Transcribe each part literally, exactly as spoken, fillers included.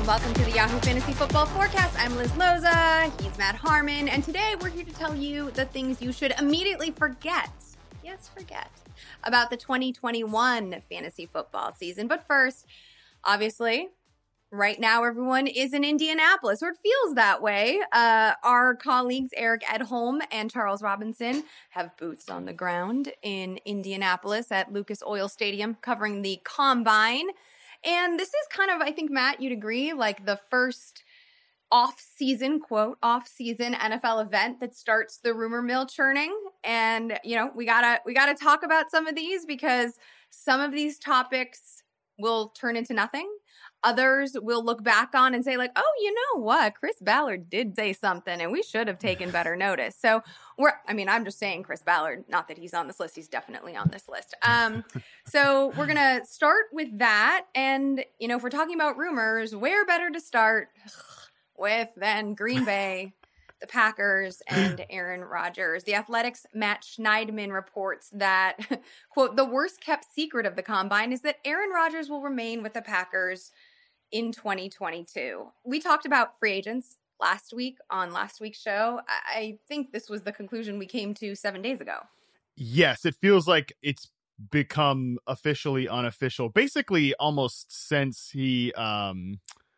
welcome to the Yahoo Fantasy Football Forecast. I'm Liz Loza, he's Matt Harmon, and today we're here to tell you the things you should immediately forget, yes, forget, about the twenty twenty-one fantasy football season. But first, obviously, right now everyone is in Indianapolis, or it feels that way. Uh, our colleagues Eric Edholm and Charles Robinson have boots on the ground in Indianapolis at Lucas Oil Stadium covering the Combine. And this is kind of, I think, Matt, you'd agree, like the first off-season, quote, off-season N F L event that starts the rumor mill churning. And, you know, we gotta we gotta talk about some of these because some of these topics will turn into nothing. Others will look back on and say like, oh, you know what? Chris Ballard did say something and we should have taken better notice. So we're, I mean, I'm just saying Chris Ballard, not that he's on this list. He's definitely on this list. Um, so we're going to start with that. And, you know, if we're talking about rumors, where better to start with than Green Bay, the Packers, and Aaron Rodgers. The Athletic's Matt Schneidman reports that, quote, the worst kept secret of the Combine is that Aaron Rodgers will remain with the Packers in twenty twenty-two. We talked about free agents last week on last week's show. I think this was the conclusion we came to seven days ago. Yes, it feels like it's become officially unofficial, basically almost since he, um,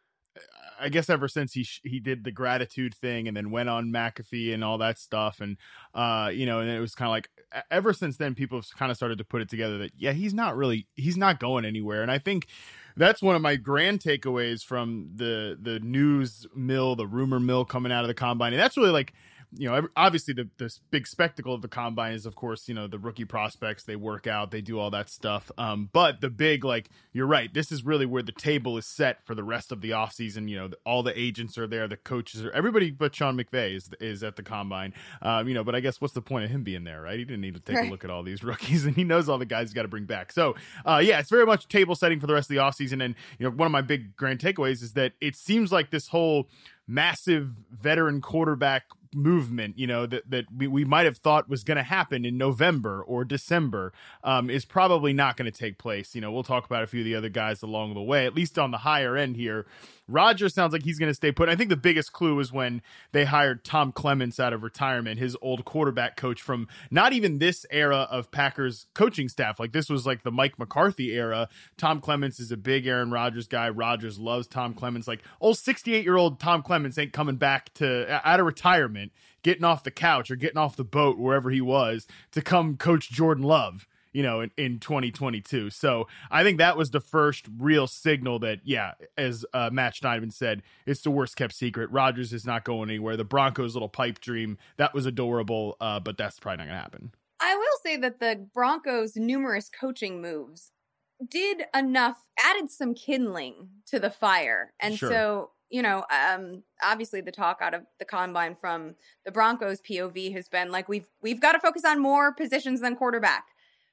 I guess ever since he he did the gratitude thing and then went on McAfee and all that stuff. And, uh, you know, and it was kind of like ever since then, people have kind of started to put it together that, yeah, he's not really he's not going anywhere. And I think that's one of my grand takeaways from the the news mill, the rumor mill coming out of the Combine. And that's really like, you know, obviously the, the big spectacle of the Combine is, of course, you know, the rookie prospects, they work out, they do all that stuff. Um, but the big, like, you're right, this is really where the table is set for the rest of the offseason. You know, the, all the agents are there, the coaches are, everybody but Sean McVay is is at the Combine. Um, you know, but I guess what's the point of him being there, right? He didn't need to take right. a look at all these rookies, and he knows all the guys he's got to bring back. So, uh, yeah, it's very much table setting for the rest of the offseason. And, you know, one of my big grand takeaways is that it seems like this whole massive veteran quarterback movement, you know, that, that we, we might have thought was going to happen in November or December um, is probably not going to take place. You know, we'll talk about a few of the other guys along the way, at least on the higher end here. Rodgers sounds like he's going to stay put. I think the biggest clue is when they hired Tom Clements out of retirement, his old quarterback coach from not even this era of Packers coaching staff. Like this was like the Mike McCarthy era. Tom Clements is a big Aaron Rodgers guy. Rodgers loves Tom Clements. Like old sixty-eight year old Tom Clements ain't coming back to out of retirement, getting off the couch or getting off the boat wherever he was to come coach Jordan Love, you know, in, in twenty twenty-two. So I think that was the first real signal that, yeah, as uh, Matt Schneidman said, it's the worst kept secret. Rodgers is not going anywhere. The Broncos' little pipe dream, that was adorable, uh, but that's probably not going to happen. I will say that the Broncos' numerous coaching moves did enough, added some kindling to the fire. And sure. so, you know, um, obviously the talk out of the Combine from the Broncos P O V has been like, we've we've got to focus on more positions than quarterback.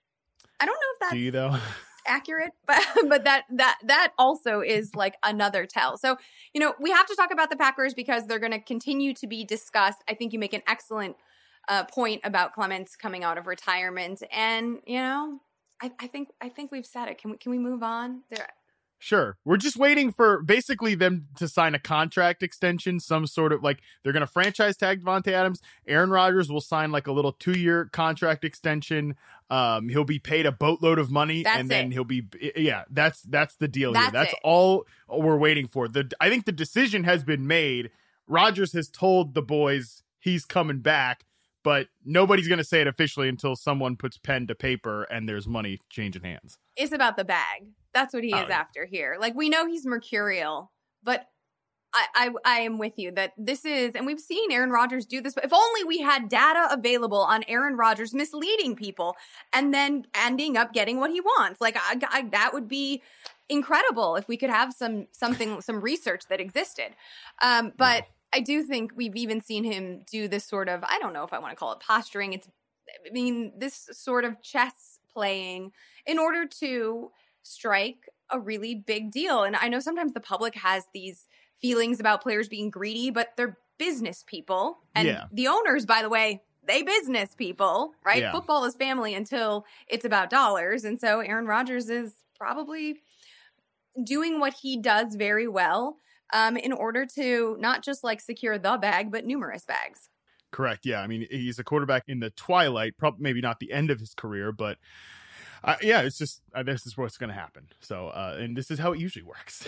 I don't know if that's Do you, though? accurate, but but that that that also is like another tell. So, you know, we have to talk about the Packers because they're going to continue to be discussed. I think you make an excellent uh, point about Clements coming out of retirement, and you know, I, I think I think we've said it. Can we can we move on? There. Sure. We're just waiting for basically them to sign a contract extension, some sort of like they're going to franchise tag Devontae Adams. Aaron Rodgers will sign like a little two year contract extension. Um, he'll be paid a boatload of money that's and then it. he'll be, yeah, that's, that's the deal that's here. That's it. all we're waiting for. The, I think the decision has been made. Rodgers has told the boys he's coming back, but nobody's going to say it officially until someone puts pen to paper and there's money changing hands. It's about the bag. That's what he oh, is yeah. after here. Like, we know he's mercurial, but I, I I am with you that this is, and we've seen Aaron Rodgers do this, but if only we had data available on Aaron Rodgers misleading people and then ending up getting what he wants. Like, I, I, that would be incredible if we could have some something, some research that existed. Um, but yeah. I do think we've even seen him do this sort of, I don't know if I want to call it posturing. It's, I mean, this sort of chess playing in order to strike a really big deal. And I know sometimes the public has these feelings about players being greedy, but they're business people. And yeah. the owners, by the way, they business people, right? Yeah. Football is family until it's about dollars. And so Aaron Rodgers is probably doing what he does very well. um, in order to not just like secure the bag, but numerous bags. Correct. Yeah. I mean, he's a quarterback in the twilight, probably maybe not the end of his career, but uh, yeah, it's just, uh, this is what's going to happen. So, uh, and this is how it usually works.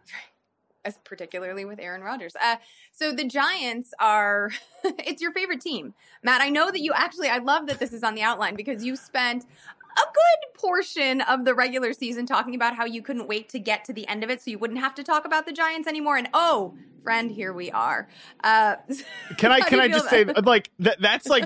As particularly with Aaron Rodgers. Uh, so the Giants are, it's your favorite team. Matt, I know that you actually, I love that this is on the outline because you spent a good portion of the regular season talking about how you couldn't wait to get to the end of it so you wouldn't have to talk about the Giants anymore. And oh, friend, here we are. Uh, can I, can I just say, like, that that's like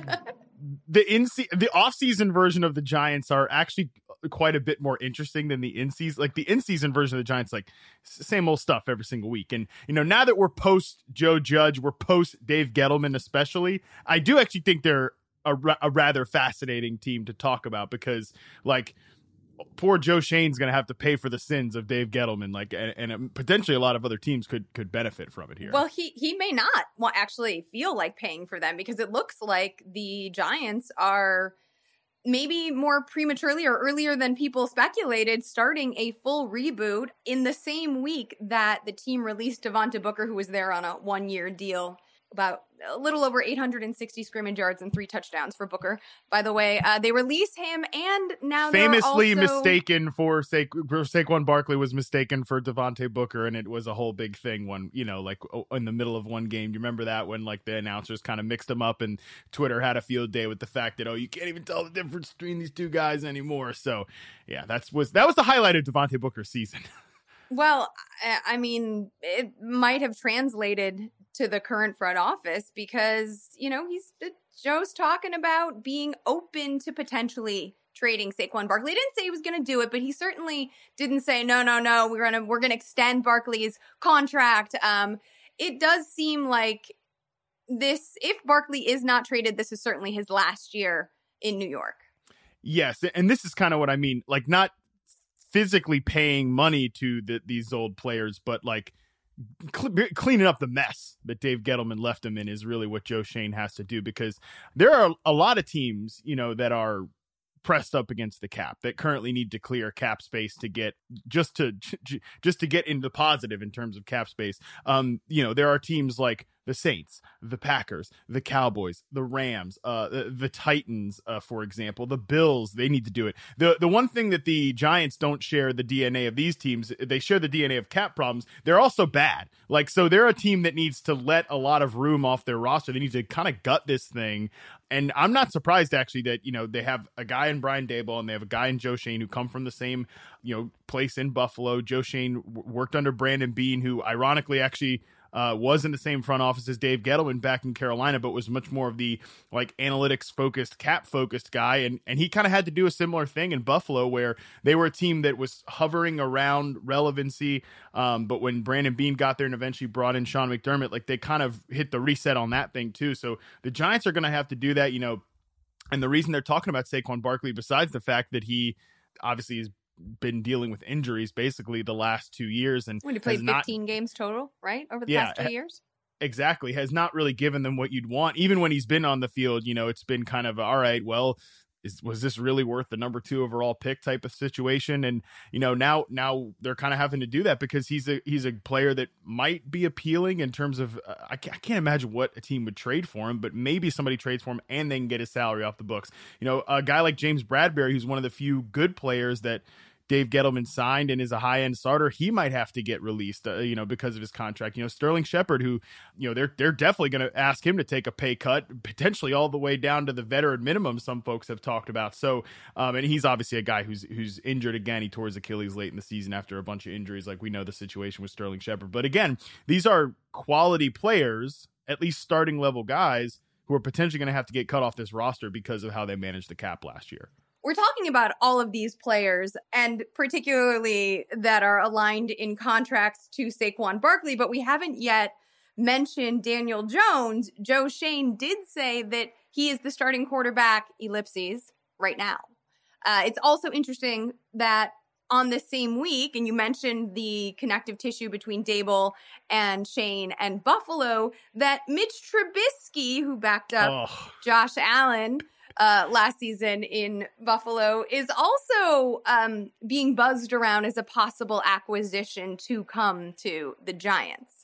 the in the off-season version of the Giants are actually quite a bit more interesting than the in-season. Like the in-season version of the Giants, like same old stuff every single week. And, you know, now that we're post Joe Judge, we're post Dave Gettleman, especially, I do actually think they're a, a rather fascinating team to talk about because, like, poor Joe Shane's going to have to pay for the sins of Dave Gettleman, like, and, and potentially a lot of other teams could could benefit from it here. Well, he he may not want actually feel like paying for them because it looks like the Giants are maybe more prematurely or earlier than people speculated, starting a full reboot in the same week that the team released Devontae Booker, who was there on a one-year deal. About a little over eight hundred sixty scrimmage yards and three touchdowns for Booker. By the way, uh, they release him, and now famously also... mistaken for, Sa- for Saquon Barkley was mistaken for Devontae Booker, and it was a whole big thing when, you know, like in the middle of one game. You remember that when like the announcers kind of mixed them up, and Twitter had a field day with the fact that, oh, you can't even tell the difference between these two guys anymore. So yeah, that's was that was the highlight of Devontae Booker's season. Well, I mean, it might have translated to the current front office because, you know, he's Joe's talking about being open to potentially trading Saquon Barkley. He didn't say he was going to do it, but he certainly didn't say, no, no, no, we're going to we're going to extend Barkley's contract. Um, it does seem like this, if Barkley is not traded, this is certainly his last year in New York. Yes, and this is kind of what I mean, like not physically paying money to the, these old players, but like cl- cleaning up the mess that Dave Gettleman left him in is really what Joe Shane has to do, because there are a lot of teams, you know, that are pressed up against the cap that currently need to clear cap space to get just to just to get into positive in terms of cap space. Um, you know, there are teams like the Saints, the Packers, the Cowboys, the Rams, uh, the, the Titans, uh, for example, the Bills. They need to do it. The the one thing that the Giants don't share the D N A of these teams, they share the D N A of cap problems. They're also bad. Like, so they're a team that needs to let a lot of room off their roster. They need to kind of gut this thing. And I'm not surprised, actually, that, you know, they have a guy in Brian Daboll and they have a guy in Joe Shane who come from the same, you know, place in Buffalo. Joe Shane w- worked under Brandon Beane, who ironically actually uh, was in the same front office as Dave Gettleman back in Carolina, but was much more of the like analytics focused, cap focused guy. And, and he kind of had to do a similar thing in Buffalo where they were a team that was hovering around relevancy. Um, but when Brandon Beane got there and eventually brought in Sean McDermott, like they kind of hit the reset on that thing too. So the Giants are going to have to do that, you know, and the reason they're talking about Saquon Barkley, besides the fact that he obviously is been dealing with injuries basically the last two years. And when he played fifteen not, games total, right? Over the yeah, past two years. Exactly. Has not really given them what you'd want. Even when he's been on the field, you know, it's been kind of, all right, well, is, was this really worth the number two overall pick type of situation? And, you know, now, now they're kind of having to do that because he's a, he's a player that might be appealing in terms of, uh, I, can't, I can't imagine what a team would trade for him, but maybe somebody trades for him and they can get his salary off the books. You know, a guy like James Bradberry, who's one of the few good players that Dave Gettleman signed and is a high-end starter, he might have to get released, uh, you know, because of his contract. You know, Sterling Shepard, who, you know, they're they're definitely going to ask him to take a pay cut, potentially all the way down to the veteran minimum. Some folks have talked about. So, um, and he's obviously a guy who's who's injured again. He tore his Achilles late in the season after a bunch of injuries. Like we know the situation with Sterling Shepard. But again, these are quality players, at least starting level guys, who are potentially going to have to get cut off this roster because of how they managed the cap last year. We're talking about all of these players, and particularly that are aligned in contracts to Saquon Barkley, but we haven't yet mentioned Daniel Jones. Joe Shane did say that he is the starting quarterback, ellipses, right now. Uh, it's also interesting that on the same week, and you mentioned the connective tissue between Daboll and Shane and Buffalo, that Mitch Trubisky, who backed up oh. Josh Allen Uh, last season in Buffalo, is also um, being buzzed around as a possible acquisition to come to the Giants.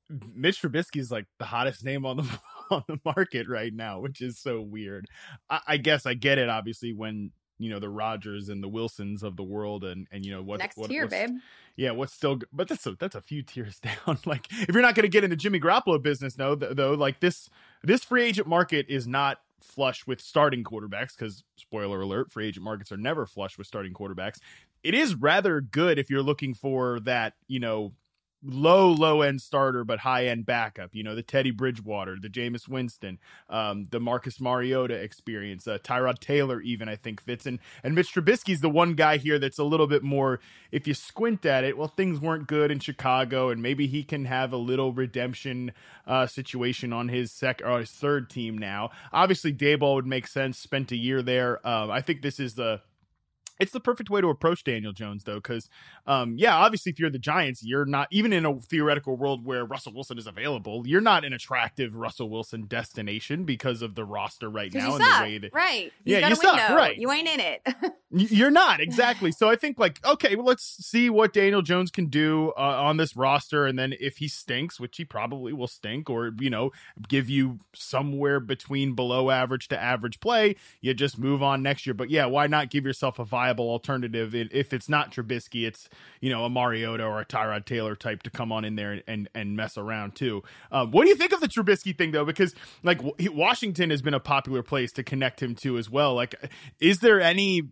Mitch Trubisky is like the hottest name on the on the market right now, which is so weird. I, I guess I get it, obviously, when you know the Rodgers and the Wilsons of the world, and and you know what next what, tier, what's, babe. Yeah, what's still, but that's a that's a few tiers down. Like if you're not going to get into Jimmy Garoppolo business, no, though, like this this free agent market is not flush with starting quarterbacks, because spoiler alert, free agent markets are never flush with starting quarterbacks. It is rather good if you're looking for that, you know, low, low end starter, but high end backup, you know, the Teddy Bridgewater, the Jameis Winston, um, the Marcus Mariota experience, uh, Tyrod Taylor, even I think fits in. And Mitch Trubisky's the one guy here that's a little bit more, if you squint at it, well, things weren't good in Chicago, and maybe he can have a little redemption uh, situation on his second or his third team now. Obviously, Daboll would make sense, spent a year there. Um, I think this is the, It's the perfect way to approach Daniel Jones, though, because, um, yeah, obviously, if you're the Giants, you're not, even in a theoretical world where Russell Wilson is available, you're not an attractive Russell Wilson destination because of the roster right now. You and suck, the way that, right. He's yeah, got you a suck, window. right. You ain't in it. You're not, exactly. So I think, like, okay, well, let's see what Daniel Jones can do uh, on this roster, and then if he stinks, which he probably will stink, or, you know, give you somewhere between below average to average play, you just move on next year. But yeah, why not give yourself a viable alternative? If it's not Trubisky, it's, you know, a Mariota or a Tyrod Taylor type to come on in there and and mess around too. Um, what do you think of the Trubisky thing, though? Because like Washington has been a popular place to connect him to as well. Like, is there any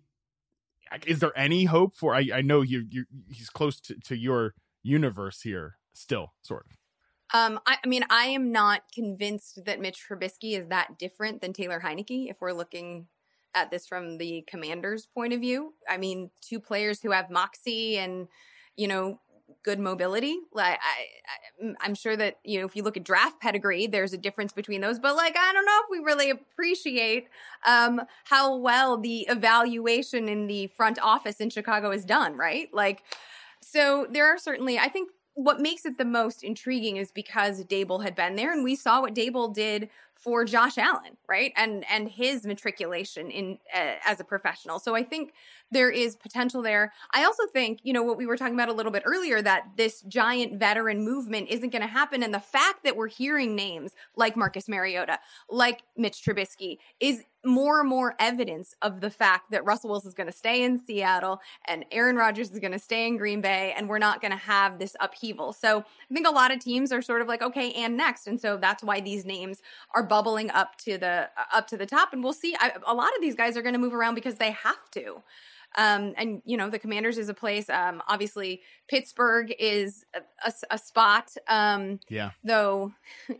is there any hope for? I, I know you you he's close to, to your universe here still, sort of. Um, I, I mean, I am not convinced that Mitch Trubisky is that different than Taylor Heineke if we're looking at this from the Commanders' point of view. I mean, two players who have moxie and, you know, good mobility. Like I, I, I'm sure that, you know, if you look at draft pedigree, there's a difference between those. But like, I don't know if we really appreciate um, how well the evaluation in the front office in Chicago is done, right? Like, so there are certainly, I think, what makes it the most intriguing is because Daboll had been there, and we saw what Daboll did for Josh Allen, right? And and his matriculation in uh, as a professional. So I think there is potential there. I also think, you know, what we were talking about a little bit earlier, that this giant veteran movement isn't going to happen. And the fact that we're hearing names like Marcus Mariota, like Mitch Trubisky, is more and more evidence of the fact that Russell Wilson is going to stay in Seattle and Aaron Rodgers is going to stay in Green Bay, and we're not going to have this upheaval. So I think a lot of teams are sort of like, okay, and next. And so that's why these names are bubbling up to the uh, up to the top. And we'll see. I, a lot of these guys are going to move around because they have to. Um, and, you know, the Commanders is a place, um, obviously Pittsburgh is a, a, a spot. Um, yeah. Though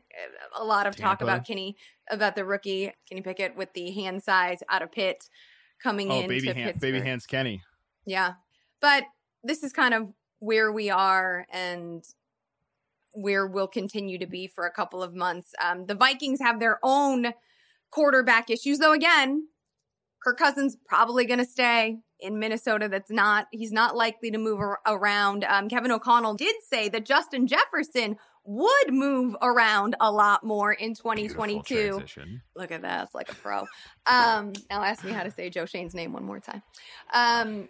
a lot of Tampa. talk about Kenny, about the rookie Kenny Pickett with the hand size out of Pitt coming oh, in baby to hand, Pittsburgh. baby hands Kenny. Yeah. But this is kind of where we are and where we'll continue to be for a couple of months. Um, the Vikings have their own quarterback issues, though, again, Kirk Cousins probably going to stay in Minnesota. That's not, he's not likely to move ar- around. Um, Kevin O'Connell did say that Justin Jefferson would move around a lot more in twenty twenty-two. Look at that. It's like a pro. Um, now ask me how to say Joe Shane's name one more time. Um,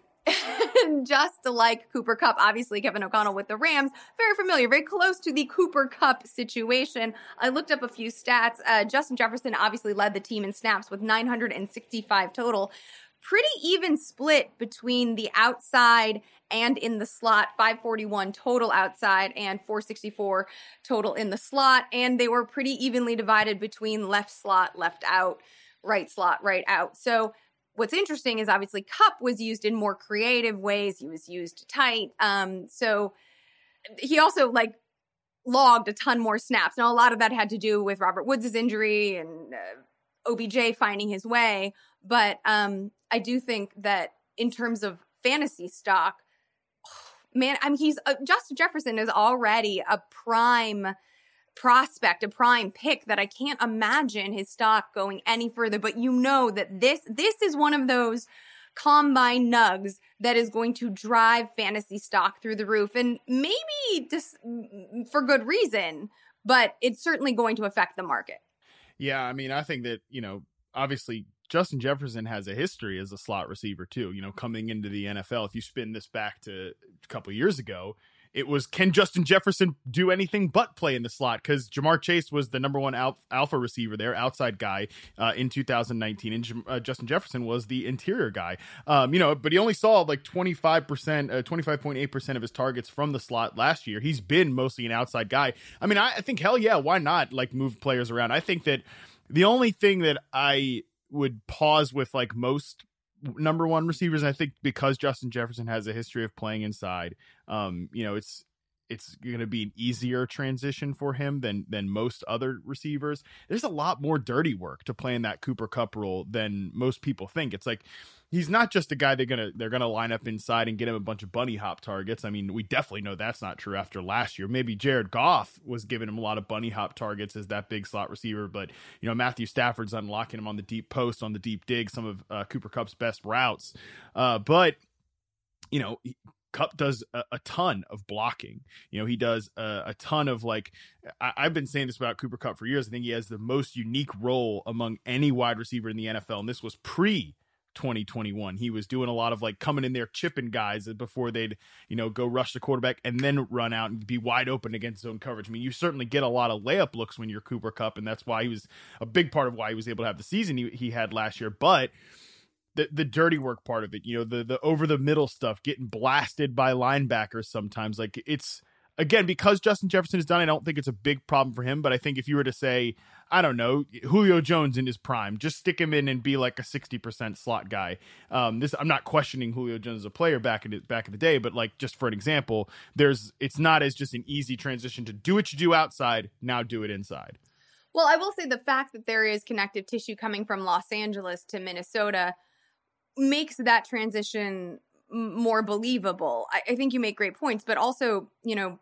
just like Cooper Kupp, obviously Kevin O'Connell with the Rams, very familiar, very close to the Cooper Kupp situation. I looked up a few stats. Uh, Justin Jefferson obviously led the team in snaps with nine hundred sixty-five total. Pretty even split between the outside and in the slot, five forty-one total outside and four sixty-four total in the slot. And they were pretty evenly divided between left slot, left out, right slot, right out. So what's interesting is obviously Kupp was used in more creative ways. He was used tight. Um, so he also like logged a ton more snaps. Now, a lot of that had to do with Robert Woods' injury and uh, O B J finding his way. But um, I do think that in terms of fantasy stock, man, I mean, he's uh, Justin Jefferson is already a prime prospect, a prime pick that I can't imagine his stock going any further. But you know that this this is one of those combine nugs that is going to drive fantasy stock through the roof, and maybe just for good reason, but it's certainly going to affect the market. Yeah, I mean, I think that, you know, obviously Justin Jefferson has a history as a slot receiver too, you know, coming into the N F L. If you spin this back to a couple of years ago, it was, can Justin Jefferson do anything but play in the slot? Because Jamar Chase was the number one al- alpha receiver there, outside guy uh, in two thousand nineteen, and uh, Justin Jefferson was the interior guy. Um, you know, but he only saw like twenty-five percent, uh, twenty-five point eight percent of his targets from the slot last year. He's been mostly an outside guy. I mean, I, I think, hell yeah, why not like move players around? I think that the only thing that I would pause with like most number one receivers, and I think because Justin Jefferson has a history of playing inside, um, you know, it's it's going to be an easier transition for him than than most other receivers. There's a lot more dirty work to play in that Cooper Kupp role than most people think. It's like he's not just a guy they're gonna they're gonna line up inside and get him a bunch of bunny hop targets. I mean, we definitely know that's not true after last year. Maybe Jared Goff was giving him a lot of bunny hop targets as that big slot receiver, but you know, Matthew Stafford's unlocking him on the deep post, on the deep dig, some of uh, Cooper Kupp's best routes. Uh, but you know, Kupp does a, a ton of blocking. You know, he does a, a ton of like, I, I've been saying this about Cooper Kupp for years. I think he has the most unique role among any wide receiver in the N F L. And this was pre twenty twenty-one. He was doing a lot of like coming in there, chipping guys before they'd, you know, go rush the quarterback and then run out and be wide open against zone coverage. I mean, you certainly get a lot of layup looks when you're Cooper Kupp. And that's why he was a big part of why he was able to have the season he, he had last year. But the the dirty work part of it, you know, the the over the middle stuff, getting blasted by linebackers sometimes, like it's, again, because Justin Jefferson has done it, I don't think it's a big problem for him. But I think if you were to say, I don't know, Julio Jones in his prime, just stick him in and be like a sixty percent slot guy. Um, this, I'm not questioning Julio Jones as a player back in the, back in the day, but like just for an example, there's it's not as just an easy transition to do what you do outside, now do it inside. Well, I will say the fact that there is connective tissue coming from Los Angeles to Minnesota makes that transition more believable. I, I think you make great points, but also, you know,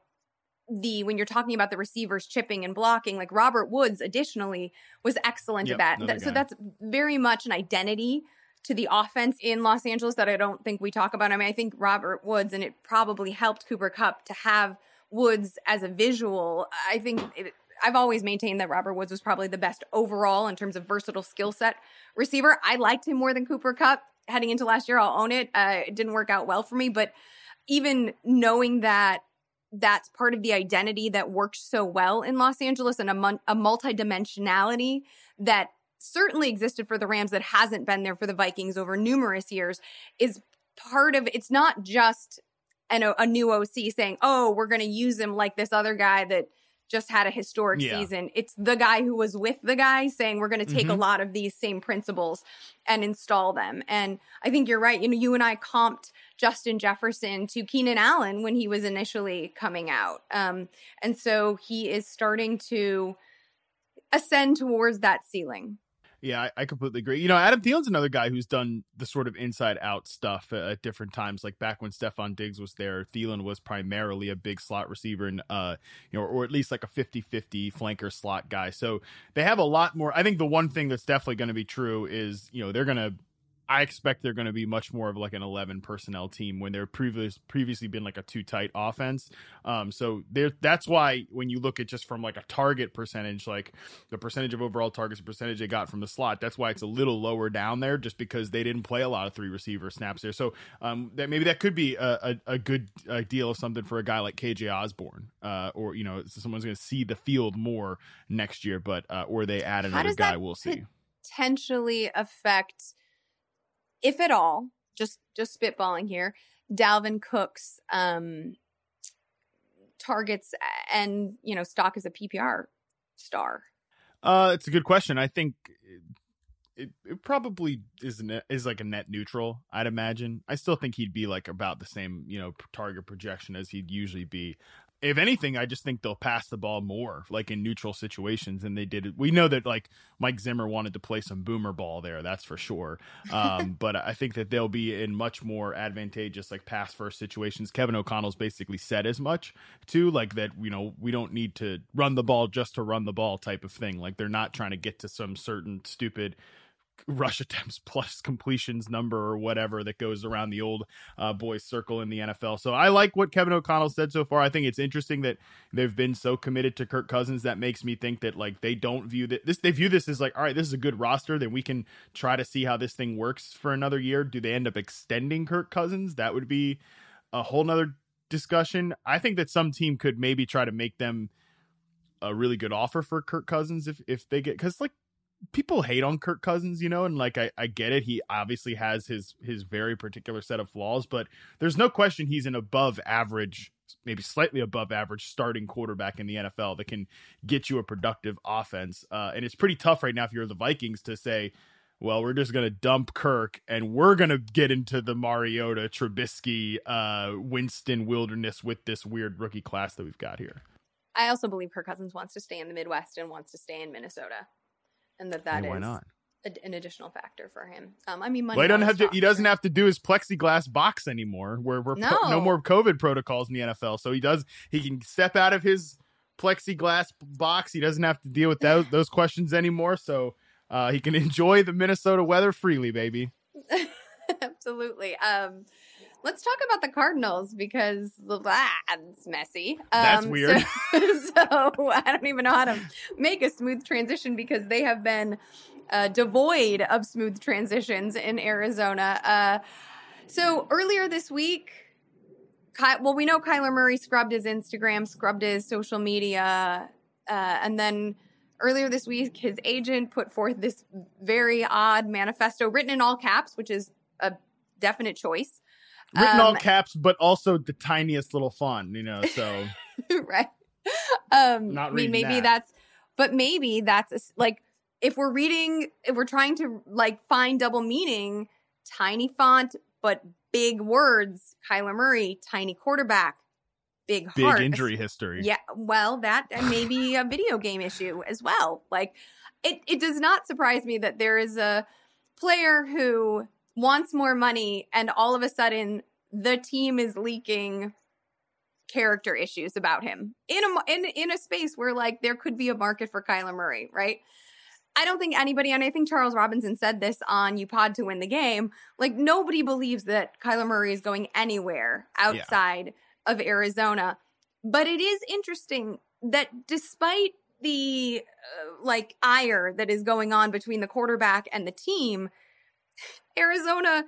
the when you're talking about the receivers chipping and blocking, like Robert Woods additionally was excellent yep, at that. that so that's very much an identity to the offense in Los Angeles that I don't think we talk about. I mean, I think Robert Woods, and it probably helped Cooper Kupp to have Woods as a visual. I think it, I've always maintained that Robert Woods was probably the best overall in terms of versatile skill set receiver. I liked him more than Cooper Kupp heading into last year. I'll own it. Uh, it didn't work out well for me, but even knowing that that's part of the identity that worked so well in Los Angeles, and a, mon- a multidimensionality that certainly existed for the Rams that hasn't been there for the Vikings over numerous years, is part of, it's not just an, a new O C saying, oh, we're going to use him like this other guy that just had a historic yeah. season. It's the guy who was with the guy saying, we're going to take mm-hmm. a lot of these same principles and install them. And I think you're right. You know, you and I comped Justin Jefferson to Keenan Allen when he was initially coming out. Um, and so he is starting to ascend towards that ceiling. Yeah, I, I completely agree. You know, Adam Thielen's another guy who's done the sort of inside-out stuff at, at different times. Like back when Stephon Diggs was there, Thielen was primarily a big slot receiver, and uh, you know, or at least like a fifty-fifty flanker slot guy. So they have a lot more. I think the one thing that's definitely going to be true is, you know, they're going to. I expect they're going to be much more of like an eleven personnel team when they're previous previously been like a too tight offense. Um, so there, that's why when you look at just from like a target percentage, like the percentage of overall targets, the percentage they got from the slot, that's why it's a little lower down there, just because they didn't play a lot of three receiver snaps there. So um, that maybe that could be a, a, a good uh, deal of something for a guy like K J Osborne, uh, or you know, someone's going to see the field more next year, but uh, or they add another guy, we'll see. Potentially affect, if at all, just just spitballing here, Dalvin Cook's um, targets and, you know, stock as a P P R star? Uh, it's a good question. I think it, it, it probably is net, is like a net neutral, I'd imagine. I still think he'd be like about the same, you know, target projection as he'd usually be. If anything, I just think they'll pass the ball more, like in neutral situations, than they did. We know that like Mike Zimmer wanted to play some boomer ball there, that's for sure. Um, but I think that they'll be in much more advantageous, like pass first situations. Kevin O'Connell's basically said as much too, like that, you know, we don't need to run the ball just to run the ball type of thing. Like they're not trying to get to some certain stupid rush attempts plus completions number or whatever that goes around the old uh, boys circle in the N F L. So I like what Kevin O'Connell said so far. I think it's interesting that they've been so committed to Kirk Cousins. That makes me think that like they don't view that this, they view this as like, all right, this is a good roster, then we can try to see how this thing works for another year. Do they end up extending Kirk Cousins? That would be a whole nother discussion. I think that some team could maybe try to make them a really good offer for Kirk Cousins if, if they get, because like people hate on Kirk Cousins, you know, and like I, I get it. He obviously has his his very particular set of flaws, but there's no question he's an above average, maybe slightly above average starting quarterback in the N F L that can get you a productive offense. Uh, and it's pretty tough right now if you're the Vikings to say, well, we're just going to dump Kirk and we're going to get into the Mariota, Trubisky, uh, Winston wilderness with this weird rookie class that we've got here. I also believe Kirk Cousins wants to stay in the Midwest and wants to stay in Minnesota, and that that hey, why is not? A, an additional factor for him. Um, I mean, money. Well, he doesn't have to. talks, He doesn't right? have to do his plexiglass box anymore. Where we're no. po- no more COVID protocols in the N F L, so he does. He can step out of his plexiglass box. He doesn't have to deal with those those questions anymore. So uh, he can enjoy the Minnesota weather freely, baby. Absolutely. Um, let's talk about the Cardinals because that's messy. Um, That's weird. So, so I don't even know how to make a smooth transition because they have been uh, devoid of smooth transitions in Arizona. Uh, so earlier this week, Ky- well, we know Kyler Murray scrubbed his Instagram, scrubbed his social media, uh, and then earlier this week, his agent put forth this very odd manifesto written in all caps, which is a definite choice. Written um, all caps, but also the tiniest little font, you know, so. Right. Um, Not I mean, reading maybe that. that's, but maybe that's a, like, if we're reading, if we're trying to like find double meaning, tiny font, but big words, Kyler Murray, tiny quarterback, big Big heart. injury history. Yeah. Well, that and maybe a video game issue as well. Like it, it does not surprise me that there is a player who wants more money and all of a sudden the team is leaking character issues about him in a in in a space where like there could be a market for Kyler Murray, right? I don't think anybody, and I think Charles Robinson said this on UPod to Win the Game, like nobody believes that Kyler Murray is going anywhere outside yeah. of Arizona. But it is interesting that despite the uh, like ire that is going on between the quarterback and the team, Arizona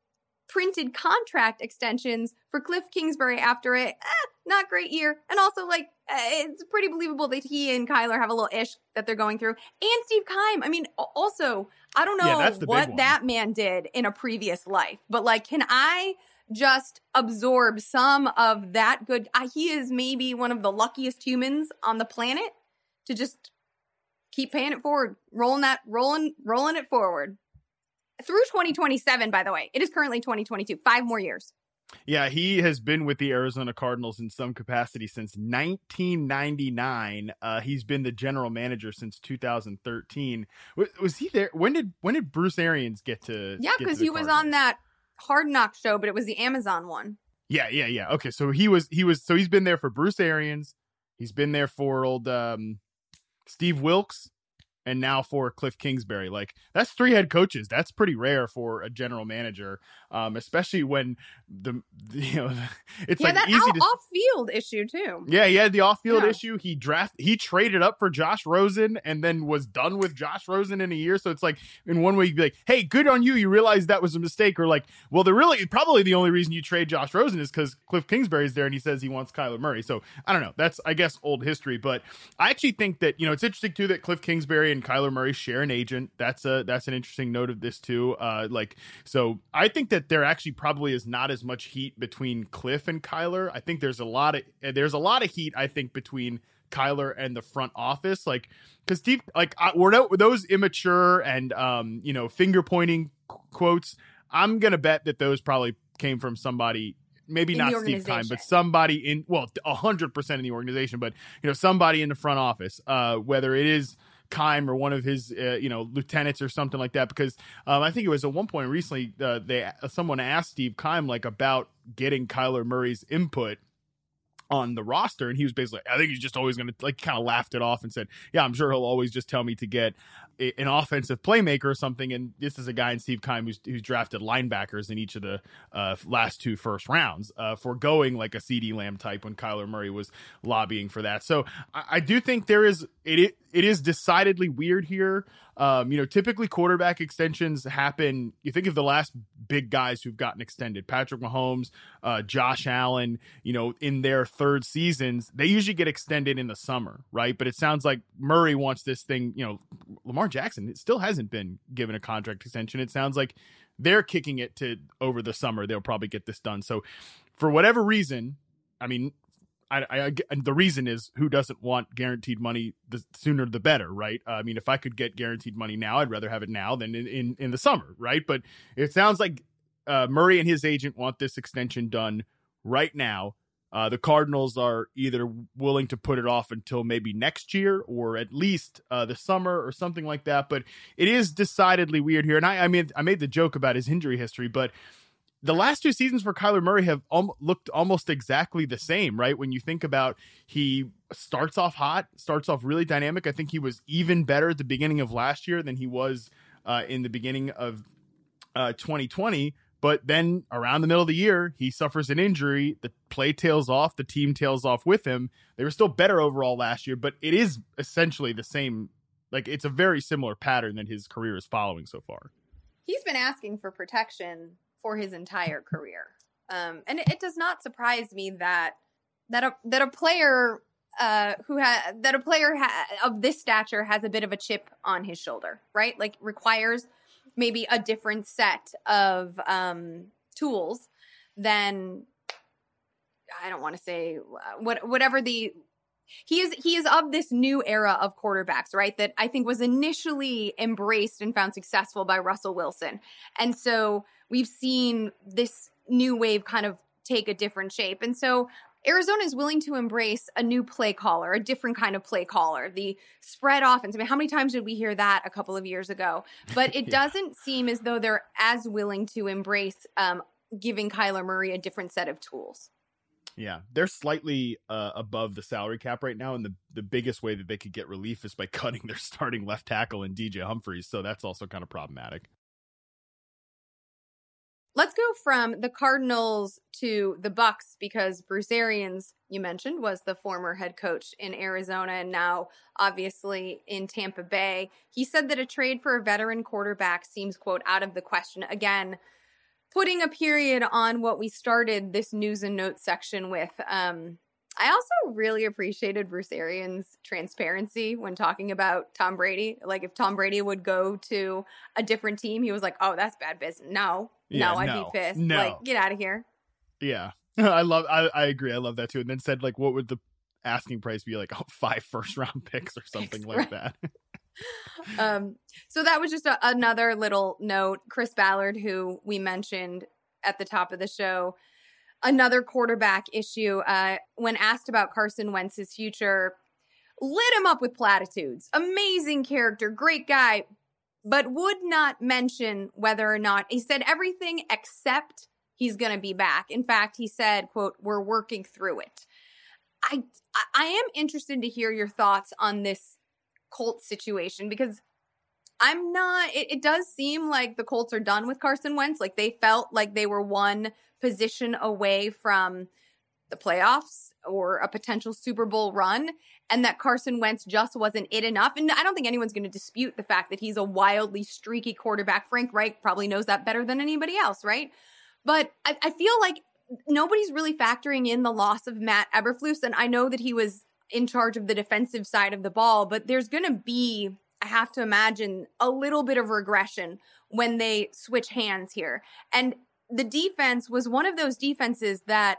printed contract extensions for Cliff Kingsbury after a eh, not great year. And also, like, uh, it's pretty believable that he and Kyler have a little ish that they're going through. And Steve Keim. I mean, also, I don't know yeah, what that man did in a previous life, but, like, can I just absorb some of that good? Uh, he is maybe one of the luckiest humans on the planet to just keep paying it forward, rolling that, rolling, rolling it forward. Through twenty twenty-seven, by the way. It is currently twenty twenty-two. Five more years. Yeah, he has been with the Arizona Cardinals in some capacity since nineteen ninety-nine. Uh, he's been the general manager since two thousand thirteen. Was, was he there? When did when did Bruce Arians get to? Yeah, because he was on that Hard Knock show, but it was the Amazon one. Yeah, yeah, yeah. Okay, so he was he was so he's been there for Bruce Arians. He's been there for old um, Steve Wilkes. And now for Cliff Kingsbury. Like, that's three head coaches. That's pretty rare for a general manager, um, especially when the, you know, it's yeah, like that easy out, to off-field issue too. Yeah, he had the off-field yeah. issue. He draft he traded up for Josh Rosen and then was done with Josh Rosen in a year. So it's like, in one way, you'd be like, hey, good on you. You realized that was a mistake. Or like, well, the really probably the only reason you trade Josh Rosen is because Cliff Kingsbury's there and he says he wants Kyler Murray. So I don't know. That's, I guess, old history. But I actually think that, you know, it's interesting too that Cliff Kingsbury and Kyler Murray share an agent. That's a that's an interesting note of this too. Uh, like, so I think that there actually probably is not as much heat between Cliff and Kyler. I think there's a lot of there's a lot of heat. I think between Kyler and the front office, like because Steve, like I, we're no, those immature and um you know finger pointing qu- quotes. I'm gonna bet that those probably came from somebody. Maybe in not Steve Keim, but somebody in well, a hundred percent in the organization. But you know, somebody in the front office, uh, whether it is Keim or one of his, uh, you know, lieutenants or something like that. Because um, I think it was at one point recently, uh, they uh, someone asked Steve Keim like about getting Kyler Murray's input on the roster, and he was basically, I think he's just always going to like kind of laughed it off and said, yeah, I'm sure he'll always just tell me to get a, an offensive playmaker or something. And this is a guy in Steve Keim who's, who's drafted linebackers in each of the uh, last two first rounds, uh, for going like a CeeDee Lamb type when Kyler Murray was lobbying for that. So I, I do think there is it, it it is decidedly weird here. Um, you know, typically quarterback extensions happen. You think of the last big guys who've gotten extended, Patrick Mahomes, uh, Josh Allen, you know, in their third seasons, they usually get extended in the summer, right? But it sounds like Murray wants this thing, you know, Lamar Jackson, it still hasn't been given a contract extension. It sounds like they're kicking it to over the summer. They'll probably get this done. So for whatever reason, I mean, I, I, and the reason is, who doesn't want guaranteed money? The sooner the better, right? Uh, I mean, if I could get guaranteed money now, I'd rather have it now than in, in, in the summer, right? But it sounds like uh, Murray and his agent want this extension done right now. Uh, the Cardinals are either willing to put it off until maybe next year, or at least uh, the summer or something like that. But it is decidedly weird here. And I, I mean, I made the joke about his injury history, but the last two seasons for Kyler Murray have al- looked almost exactly the same, right? When you think about, he starts off hot, starts off really dynamic. I think he was even better at the beginning of last year than he was uh, in the beginning of uh, twenty twenty. But then around the middle of the year, he suffers an injury. The play tails off. The team tails off with him. They were still better overall last year, but it is essentially the same. Like, it's a very similar pattern that his career is following so far. He's been asking for protection for his entire career. Um, and it, it does not surprise me that that a, that a player uh, who ha- that a player ha- of this stature has a bit of a chip on his shoulder, right? Like, requires maybe a different set of um, tools than, I don't want to say what whatever the he is he is of this new era of quarterbacks, right? That I think was initially embraced and found successful by Russell Wilson. And so we've seen this new wave kind of take a different shape. And so Arizona is willing to embrace a new play caller, a different kind of play caller, the spread offense. I mean, how many times did we hear that a couple of years ago? But it yeah. doesn't seem as though they're as willing to embrace um, giving Kyler Murray a different set of tools. Yeah, they're slightly uh, above the salary cap right now, and the, the biggest way that they could get relief is by cutting their starting left tackle in D J Humphries, so that's also kind of problematic. Let's go from the Cardinals to the Bucs, because Bruce Arians, you mentioned, was the former head coach in Arizona and now obviously in Tampa Bay. He said that a trade for a veteran quarterback seems, quote, out of the question. Again, putting a period on what we started this news and notes section with. Um, I also really appreciated Bruce Arians' transparency when talking about Tom Brady. Like, if Tom Brady would go to a different team, he was like, oh, that's bad business. No, yeah, no, I'd no, be pissed. No. Like, get out of here. Yeah. I love, I, I agree. I love that too. And then said, like, what would the asking price be? Like, oh, five first round picks or something picks, like right. that. um, so that was just a, another little note. Chris Ballard, who we mentioned at the top of the show, another quarterback issue. Uh, when asked about Carson Wentz's future, lit him up with platitudes. Amazing character, great guy, but would not mention whether or not, he said everything except he's going to be back. In fact, he said, quote, we're working through it. I, I am interested to hear your thoughts on this Colts situation, because I'm not, it, it does seem like the Colts are done with Carson Wentz. Like, they felt like they were one position away from the playoffs or a potential Super Bowl run, and that Carson Wentz just wasn't it enough. And I don't think anyone's going to dispute the fact that he's a wildly streaky quarterback. Frank Reich probably knows that better than anybody else, right? But I, I feel like nobody's really factoring in the loss of Matt Eberflus, and I know that he was in charge of the defensive side of the ball, but there's going to be, I have to imagine, a little bit of regression when they switch hands here. And the defense was one of those defenses that,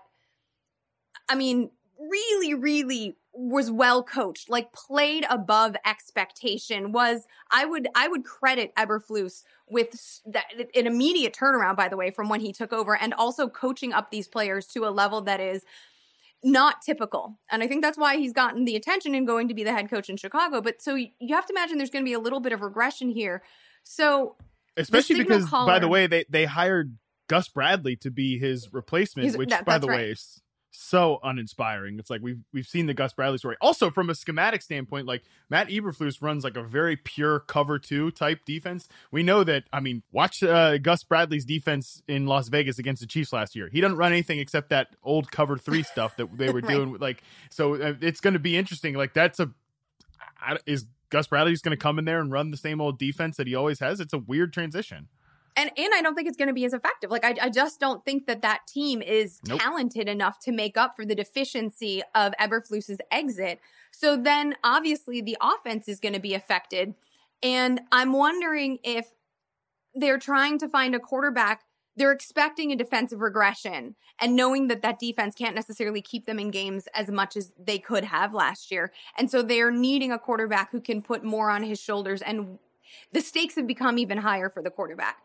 I mean, really, really was well coached, like played above expectation. Was I would I would credit Eberflus with that, an immediate turnaround, by the way, from when he took over, and also coaching up these players to a level that is not typical. And I think that's why he's gotten the attention and going to be the head coach in Chicago. But so you have to imagine there's going to be a little bit of regression here. So especially because, caller, by the way, they, they hired Gus Bradley to be his replacement, which, that, by the right. way, is so uninspiring. It's like we've we've seen the Gus Bradley story. Also, from a schematic standpoint, like Matt Eberflus runs like a very pure cover two type defense. We know that. I mean, watch uh, Gus Bradley's defense in Las Vegas against the Chiefs last year. He doesn't run anything except that old cover three stuff that they were right. doing. Like, so uh, it's going to be interesting. Like, that's a is Gus Bradley's going to come in there and run the same old defense that he always has. It's a weird transition. And and I don't think it's going to be as effective. Like, I, I just don't think that that team is Nope. talented enough to make up for the deficiency of Eberflus's exit. So then obviously the offense is going to be affected. And I'm wondering if they're trying to find a quarterback. They're expecting a defensive regression and knowing that that defense can't necessarily keep them in games as much as they could have last year. And so they're needing a quarterback who can put more on his shoulders. And the stakes have become even higher for the quarterback.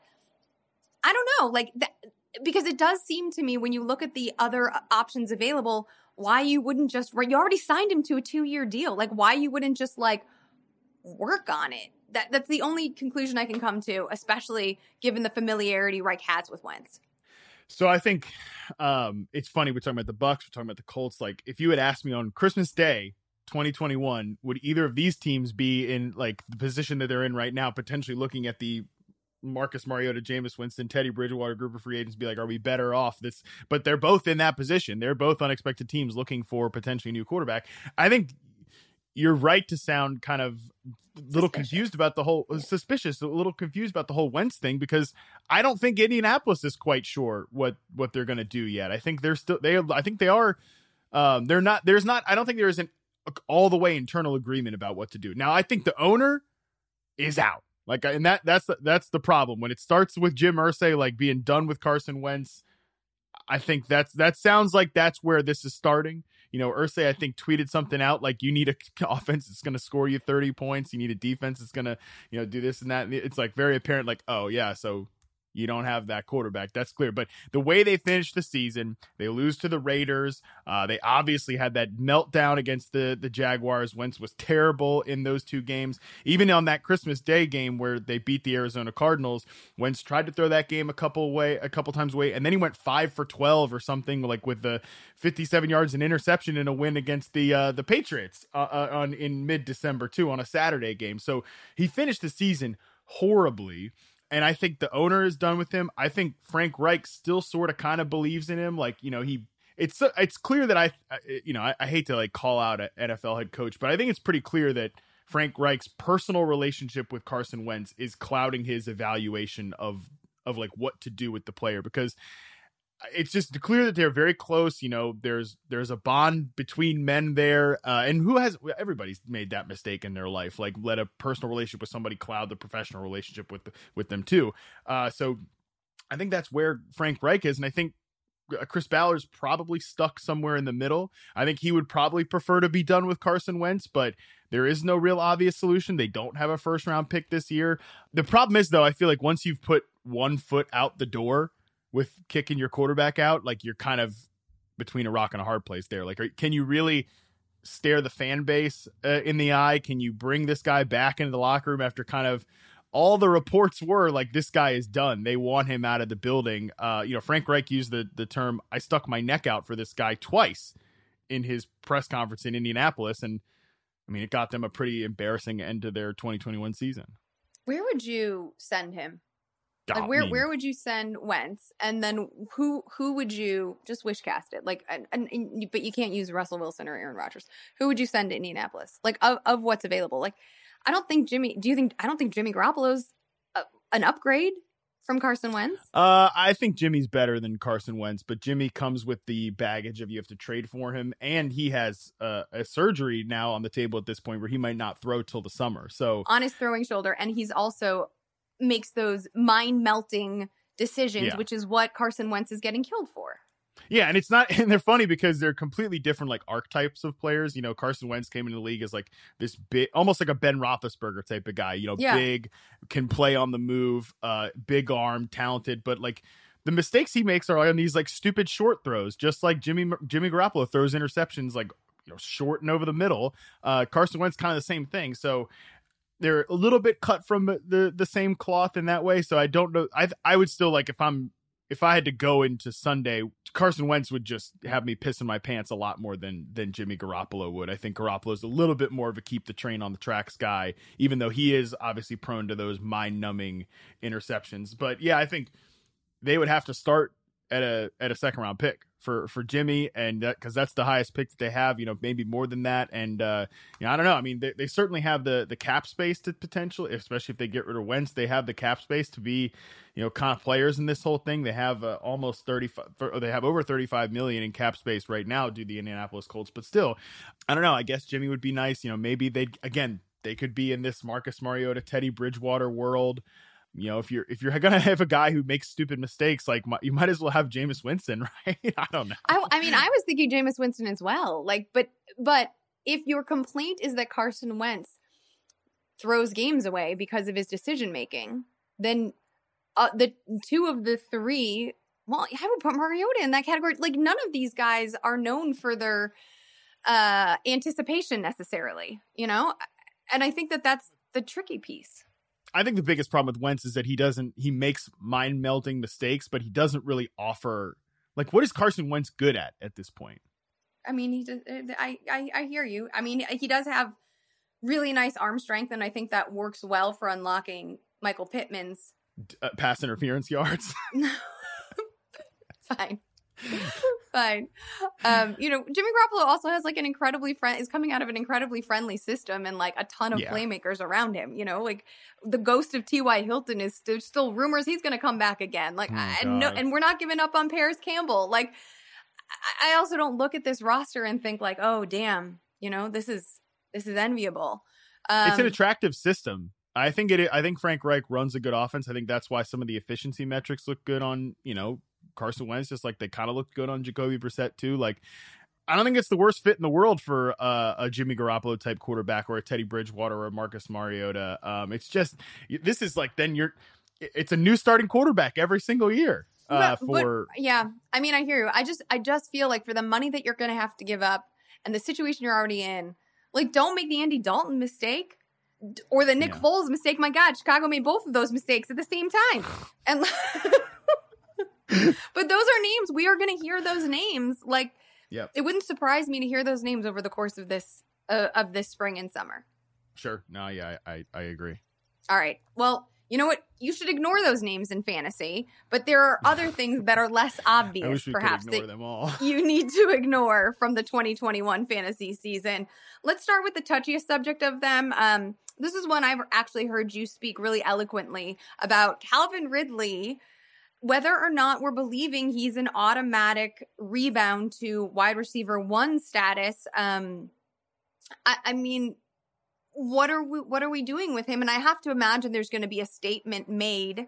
I don't know, like, that, because it does seem to me when you look at the other options available, why you wouldn't just, you already signed him to a two-year deal. Like, why you wouldn't just, like, work on it. That That's the only conclusion I can come to, especially given the familiarity Reich has with Wentz. So I think um, it's funny. We're talking about the Bucks. We're talking about the Colts. Like, if you had asked me on Christmas Day, twenty twenty-one, would either of these teams be in, like, the position that they're in right now, potentially looking at the Marcus Mariota, Jameis Winston, Teddy Bridgewater group of free agents, be like, are we better off this? But they're both in that position. They're both unexpected teams looking for potentially a new quarterback. I think you're right to sound kind of a little suspicious. confused about the whole suspicious, a little confused about the whole Wentz thing, because I don't think Indianapolis is quite sure what, what they're going to do yet. I think they're still, they, I think they are, um, they're not, there's not, I don't think there is an all the way internal agreement about what to do. Now, I think the owner is out. Like, and that that's the, that's the problem when it starts with Jim Irsay, like being done with Carson Wentz. I think that's that sounds like that's where this is starting. You know, Irsay, I think, tweeted something out like, you need a offense that's going to score you thirty points. You need a defense that's going to, you know, do this and that. And it's like very apparent, like, oh yeah, so you don't have that quarterback. That's clear. But the way they finished the season, they lose to the Raiders. Uh, they obviously had that meltdown against the, the Jaguars. Wentz was terrible in those two games. Even on that Christmas Day game where they beat the Arizona Cardinals, Wentz tried to throw that game a couple way, a couple times away, and then he went five for twelve or something, like with the fifty-seven yards and interception in a win against the uh, the Patriots uh, uh, on in mid-December too, on a Saturday game. So he finished the season horribly. And I think the owner is done with him. I think Frank Reich still sort of kind of believes in him. Like, you know, he it's it's clear that I, you know, I, I hate to like call out an N F L head coach, but I think it's pretty clear that Frank Reich's personal relationship with Carson Wentz is clouding his evaluation of of like what to do with the player, because it's just clear that they're very close. You know, there's there's a bond between men there, uh, and who has everybody's made that mistake in their life, like let a personal relationship with somebody cloud the professional relationship with with them too. Uh, so I think that's where Frank Reich is, and I think Chris Ballard's probably stuck somewhere in the middle. I think he would probably prefer to be done with Carson Wentz, but there is no real obvious solution. They don't have a first round pick this year. The problem is, though, I feel like once you've put one foot out the door with kicking your quarterback out, like you're kind of between a rock and a hard place there. Like, are, can you really stare the fan base uh, in the eye? Can you bring this guy back into the locker room after kind of all the reports were like, this guy is done. They want him out of the building. Uh, you know, Frank Reich used the, the term, I stuck my neck out for this guy twice in his press conference in Indianapolis. And I mean, it got them a pretty embarrassing end to their twenty twenty-one season. Where would you send him? Like, I where mean, where would you send Wentz, and then who who would you just wish cast it? Like, and, and, and but you can't use Russell Wilson or Aaron Rodgers. Who would you send to Indianapolis? Like, of of what's available? Like, I don't think Jimmy. Do you think? I don't think Jimmy Garoppolo's a, an upgrade from Carson Wentz. Uh, I think Jimmy's better than Carson Wentz, but Jimmy comes with the baggage of you have to trade for him, and he has uh, a surgery now on the table at this point where he might not throw till the summer. So on his throwing shoulder, and he's also makes those mind-melting decisions, yeah. which is what Carson Wentz is getting killed for. Yeah, and it's not, and they're funny because they're completely different, like, archetypes of players. You know, Carson Wentz came into the league as like this big, almost like a Ben Roethlisberger type of guy. You know, yeah. big, can play on the move, uh, big arm, talented, but like the mistakes he makes are on these like stupid short throws, just like Jimmy Jimmy Garoppolo throws interceptions like, you know, short and over the middle. Uh, Carson Wentz kind of the same thing. So they're a little bit cut from the the same cloth in that way. So I don't know. I I would still like if I'm if I had to go into Sunday, Carson Wentz would just have me pissing my pants a lot more than than Jimmy Garoppolo would. I think Garoppolo's a little bit more of a keep the train on the tracks guy, even though he is obviously prone to those mind numbing interceptions. But yeah, I think they would have to start at a at a second round pick for for Jimmy, and because that, that's the highest pick that they have, you know, maybe more than that. And uh, you know, I don't know. I mean, they, they certainly have the the cap space to potentially, especially if they get rid of Wentz, they have the cap space to be, you know, kind of players in this whole thing. They have uh, almost thirty-five, or they have over thirty-five million in cap space right now due to the Indianapolis Colts. But still, I don't know. I guess Jimmy would be nice. You know, maybe they again they could be in this Marcus Mariota, Teddy Bridgewater world. You know, if you're if you're gonna have a guy who makes stupid mistakes, like you might as well have Jameis Winston, right? I don't know. I, I mean, I was thinking Jameis Winston as well. Like, but but if your complaint is that Carson Wentz throws games away because of his decision making, then uh, the two of the three, well, I would put Mariota in that category. Like, none of these guys are known for their uh, anticipation necessarily, you know. And I think that that's the tricky piece. I think the biggest problem with Wentz is that he doesn't, he makes mind melting mistakes, but he doesn't really offer, like, what is Carson Wentz good at at this point? I mean, he does, I, I, I hear you. I mean, he does have really nice arm strength, and I think that works well for unlocking Michael Pittman's uh, pass interference yards. Fine. Fine. Um, you know, Jimmy Garoppolo also has like an incredibly friend is coming out of an incredibly friendly system and like a ton of yeah. playmakers around him. You know, like the ghost of T Y. Hilton is there's still rumors he's going to come back again. Like, oh, and no, and we're not giving up on Paris Campbell. Like, I, I also don't look at this roster and think like, oh, damn, you know, this is this is enviable. Um, it's an attractive system. I think it. I think Frank Reich runs a good offense. I think that's why some of the efficiency metrics look good on, you know, Carson Wentz, just like they kind of looked good on Jacoby Brissett too. Like, I don't think it's the worst fit in the world for uh, a Jimmy Garoppolo type quarterback or a Teddy Bridgewater or a Marcus Mariota. Um, it's just, this is like, then you're, it's a new starting quarterback every single year. Uh, but, for but, yeah, I mean, I hear you. I just, I just feel like for the money that you're going to have to give up and the situation you're already in, like, don't make the Andy Dalton mistake or the Nick yeah. Foles mistake. My God, Chicago made both of those mistakes at the same time. And but those are names. We are going to hear those names. Like, yep. It wouldn't surprise me to hear those names over the course of this uh, of this spring and summer. Sure. No, yeah, I, I, I agree. All right. Well, you know what? You should ignore those names in fantasy, but there are other things that are less obvious, I wish we perhaps, could ignore them all. You need to ignore from the twenty twenty-one fantasy season. Let's start with the touchiest subject of them. Um, this is one I've actually heard you speak really eloquently about Calvin Ridley. Whether or not we're believing he's an automatic rebound to wide receiver one status, um, I, I mean, what are we what are we doing with him? And I have to imagine there's going to be a statement made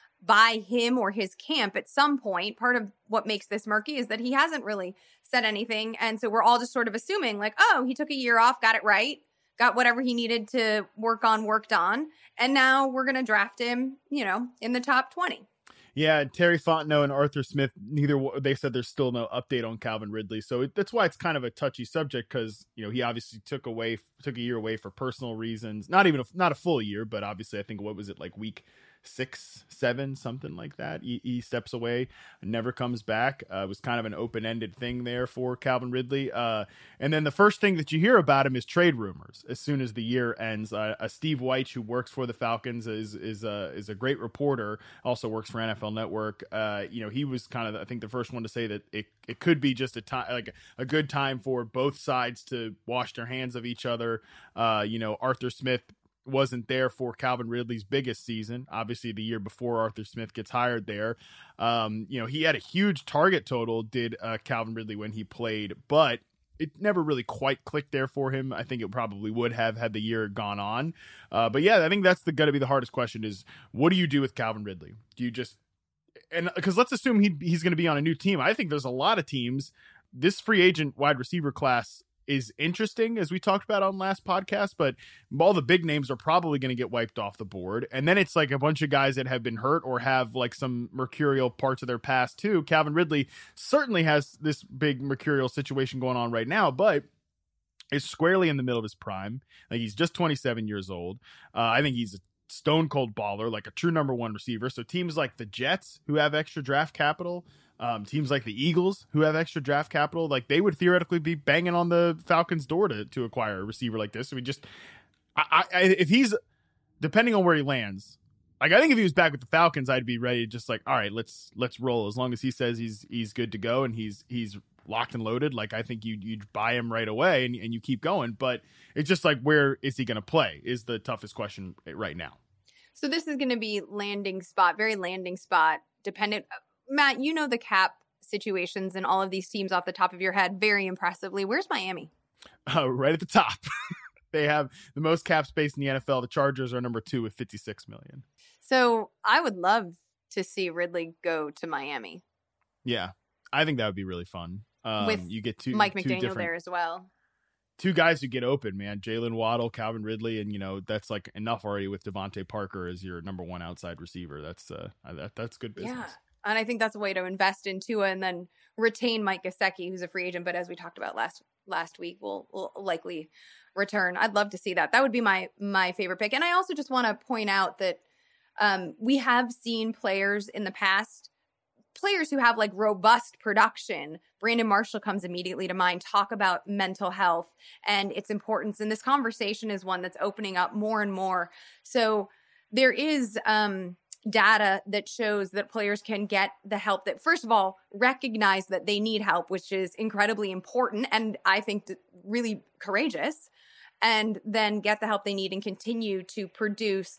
by him or his camp at some point. Part of what makes this murky is that he hasn't really said anything, and so we're all just sort of assuming, like, oh, he took a year off, got it right, got whatever he needed to work on, worked on, and now we're going to draft him, you know, in the top twenty. Yeah, Terry Fontenot and Arthur Smith, neither they said there's still no update on Calvin Ridley. So it, that's why it's kind of a touchy subject, because, you know, he obviously took away, took a year away for personal reasons. Not even, a, not a full year, but obviously I think, what was it, like week six, seven, something like that. He, he steps away, never comes back. Uh, it was kind of an open-ended thing there for Calvin Ridley. Uh, and then the first thing that you hear about him is trade rumors. As soon as the year ends, uh, uh, Steve Wyche, who works for the Falcons, is is a is a great reporter. Also works for N F L Network. Uh, you know, he was kind of, I think, the first one to say that it it could be just a time, like a good time for both sides to wash their hands of each other. Uh, you know, Arthur Smith wasn't there for Calvin Ridley's biggest season, obviously the year before Arthur Smith gets hired there. Um, you know, he had a huge target total, did uh, Calvin Ridley, when he played, but it never really quite clicked there for him. I think it probably would have had the year gone on. Uh, but yeah, I think that's the, gonna be the hardest question is, what do you do with Calvin Ridley? Do you just, and because let's assume he, he's going to be on a new team. I think there's a lot of teams, this free agent wide receiver class is interesting, as we talked about on last podcast, but all the big names are probably going to get wiped off the board. And then it's like a bunch of guys that have been hurt or have like some mercurial parts of their past too. Calvin Ridley certainly has this big mercurial situation going on right now, but is squarely in the middle of his prime. Like, he's just twenty-seven years old. Uh, I think he's a stone cold baller, like a true number one receiver. So teams like the Jets, who have extra draft capital, Um, teams like the Eagles, who have extra draft capital, like they would theoretically be banging on the Falcons' door to, to acquire a receiver like this. So we just, I, I, if he's, depending on where he lands, Like, I think if he was back with the Falcons, I'd be ready to just like, all right, let's let's roll. As long as he says he's he's good to go and he's he's locked and loaded, like I think you you'd buy him right away and and you keep going. But it's just like, where is he going to play? Is the toughest question right now. So this is going to be landing spot, very landing spot dependent. Matt, you know the cap situations and all of these teams off the top of your head very impressively. Where's Miami? Uh, right at the top. They have the most cap space in the N F L. The Chargers are number two with fifty-six million. So I would love to see Ridley go to Miami. Yeah, I think that would be really fun. Um, With you get two, Mike two McDaniel different, there as well. Two guys who get open, man. Jalen Waddle, Calvin Ridley, and you know that's like enough already with Devontae Parker as your number one outside receiver. That's uh, that that's good business. Yeah, and I think that's a way to invest in Tua and then retain Mike Gesicki, who's a free agent, but as we talked about last last week, will will likely return. I'd love to see that. That would be my my favorite pick. And I also just want to point out that um, we have seen players in the past, players who have like robust production. Brandon Marshall comes immediately to mind, talk about mental health and its importance. And this conversation is one that's opening up more and more. So there is um, data that shows that players can get the help that, first of all, recognize that they need help, which is incredibly important and I think really courageous, and then get the help they need and continue to produce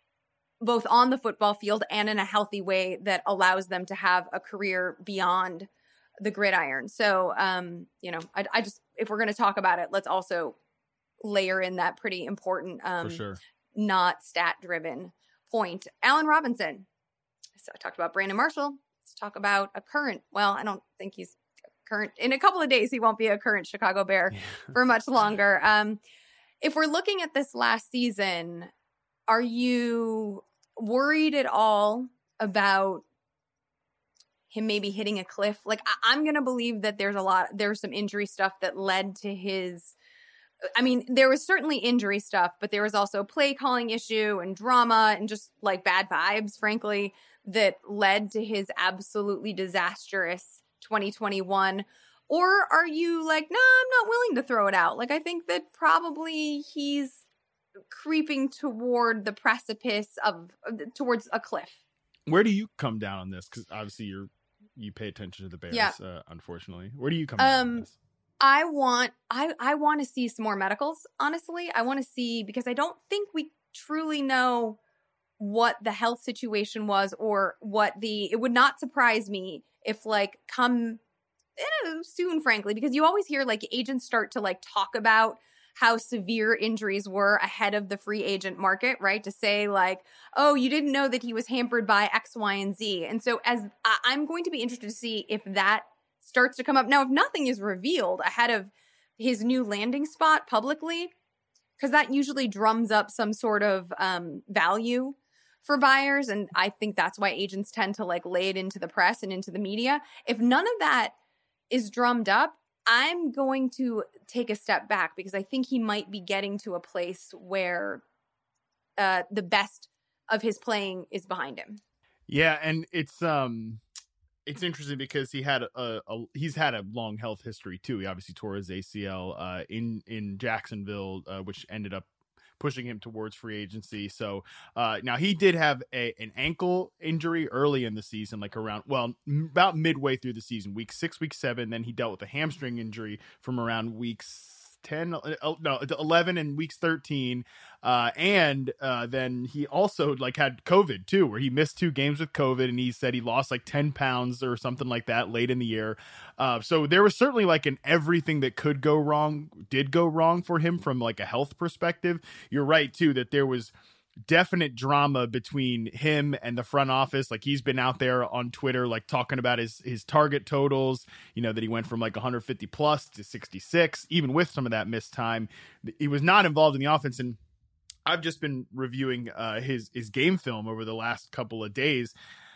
both on the football field and in a healthy way that allows them to have a career beyond the gridiron. So, um, you know, I, I just, if we're going to talk about it, let's also layer in that pretty important, um, For sure. not stat driven point. Allen Robinson. So I talked about Brandon Marshall. Let's talk about a current, well, I don't think he's current. In a couple of days, he won't be a current Chicago Bear yeah. for much longer. Um, if we're looking at this last season, are you worried at all about him maybe hitting a cliff? Like, I- I'm going to believe that there's a lot, there's some injury stuff that led to his, I mean, there was certainly injury stuff, but there was also play calling issue and drama and just like bad vibes, frankly, that led to his absolutely disastrous twenty twenty-one. Or are you like, no, I'm not willing to throw it out? Like, I think that probably he's creeping toward the precipice of, towards a cliff. Where do you come down on this? Because obviously you're, you pay attention to the Bears, yeah. uh, unfortunately. Where do you come down um, on this? I want, I, I want to see some more medicals, honestly. I want to see, because I don't think we truly know what the health situation was or what the, it would not surprise me if like come eh, soon, frankly, because you always hear like agents start to like talk about how severe injuries were ahead of the free agent market, right? To say like, oh, you didn't know that he was hampered by X, Y, and Z. And so as I- I'm going to be interested to see if that starts to come up. Now, if nothing is revealed ahead of his new landing spot publicly, because that usually drums up some sort of um, value for buyers. And I think that's why agents tend to like lay it into the press and into the media. If none of that is drummed up, I'm going to take a step back because I think he might be getting to a place where uh, the best of his playing is behind him. Yeah, and it's um, it's interesting because he had a, a he's had a long health history too. He obviously tore his A C L uh, in in Jacksonville, uh, which ended up pushing him towards free agency. So uh, now he did have a, an ankle injury early in the season, like around, well, m- about midway through the season, week six, week seven. Then he dealt with a hamstring injury from around weeks ten, no, eleven and weeks thirteen. Uh, and uh, then he also like had COVID too, where he missed two games with COVID. And he said he lost like ten pounds or something like that late in the year. Uh, so there was certainly like an everything that could go wrong did go wrong for him from like a health perspective. You're right too, that there was definite drama between him and the front office. Like he's been out there on Twitter, like talking about his, his target totals, you know, that he went from like one hundred fifty plus to sixty-six, even with some of that missed time. He was not involved in the offense. And I've just been reviewing uh, his, his game film over the last couple of days.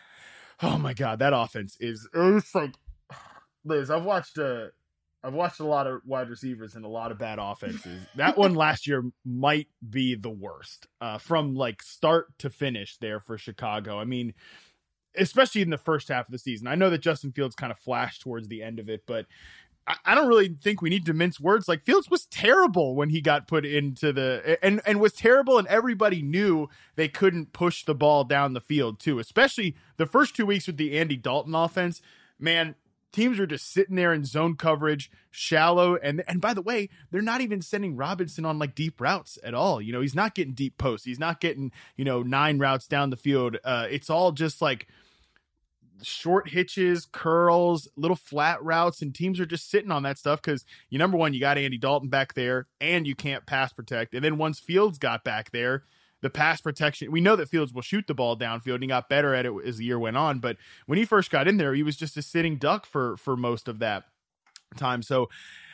Oh my God, that offense is, it's like, Liz, I've watched uh, I've watched a lot of wide receivers and a lot of bad offenses. That one last year might be the worst uh, from like start to finish there for Chicago. I mean, especially in the first half of the season. I know that Justin Fields kind of flashed towards the end of it, but I, I don't really think we need to mince words. Like, Fields was terrible when he got put into the and and was terrible, and everybody knew they couldn't push the ball down the field too. Especially the first two weeks with the Andy Dalton offense, man. Teams are just sitting there in zone coverage, shallow, and and by the way, they're not even sending Robinson on like deep routes at all. You know, he's not getting deep posts. He's not getting, you know, nine routes down the field. Uh, it's all just like short hitches, curls, little flat routes, and teams are just sitting on that stuff because you number one, you got Andy Dalton back there, and you can't pass protect. And then once Fields got back there, the pass protection, we know that Fields will shoot the ball downfield, and he got better at it as the year went on. But when he first got in there, he was just a sitting duck for for most of that time. So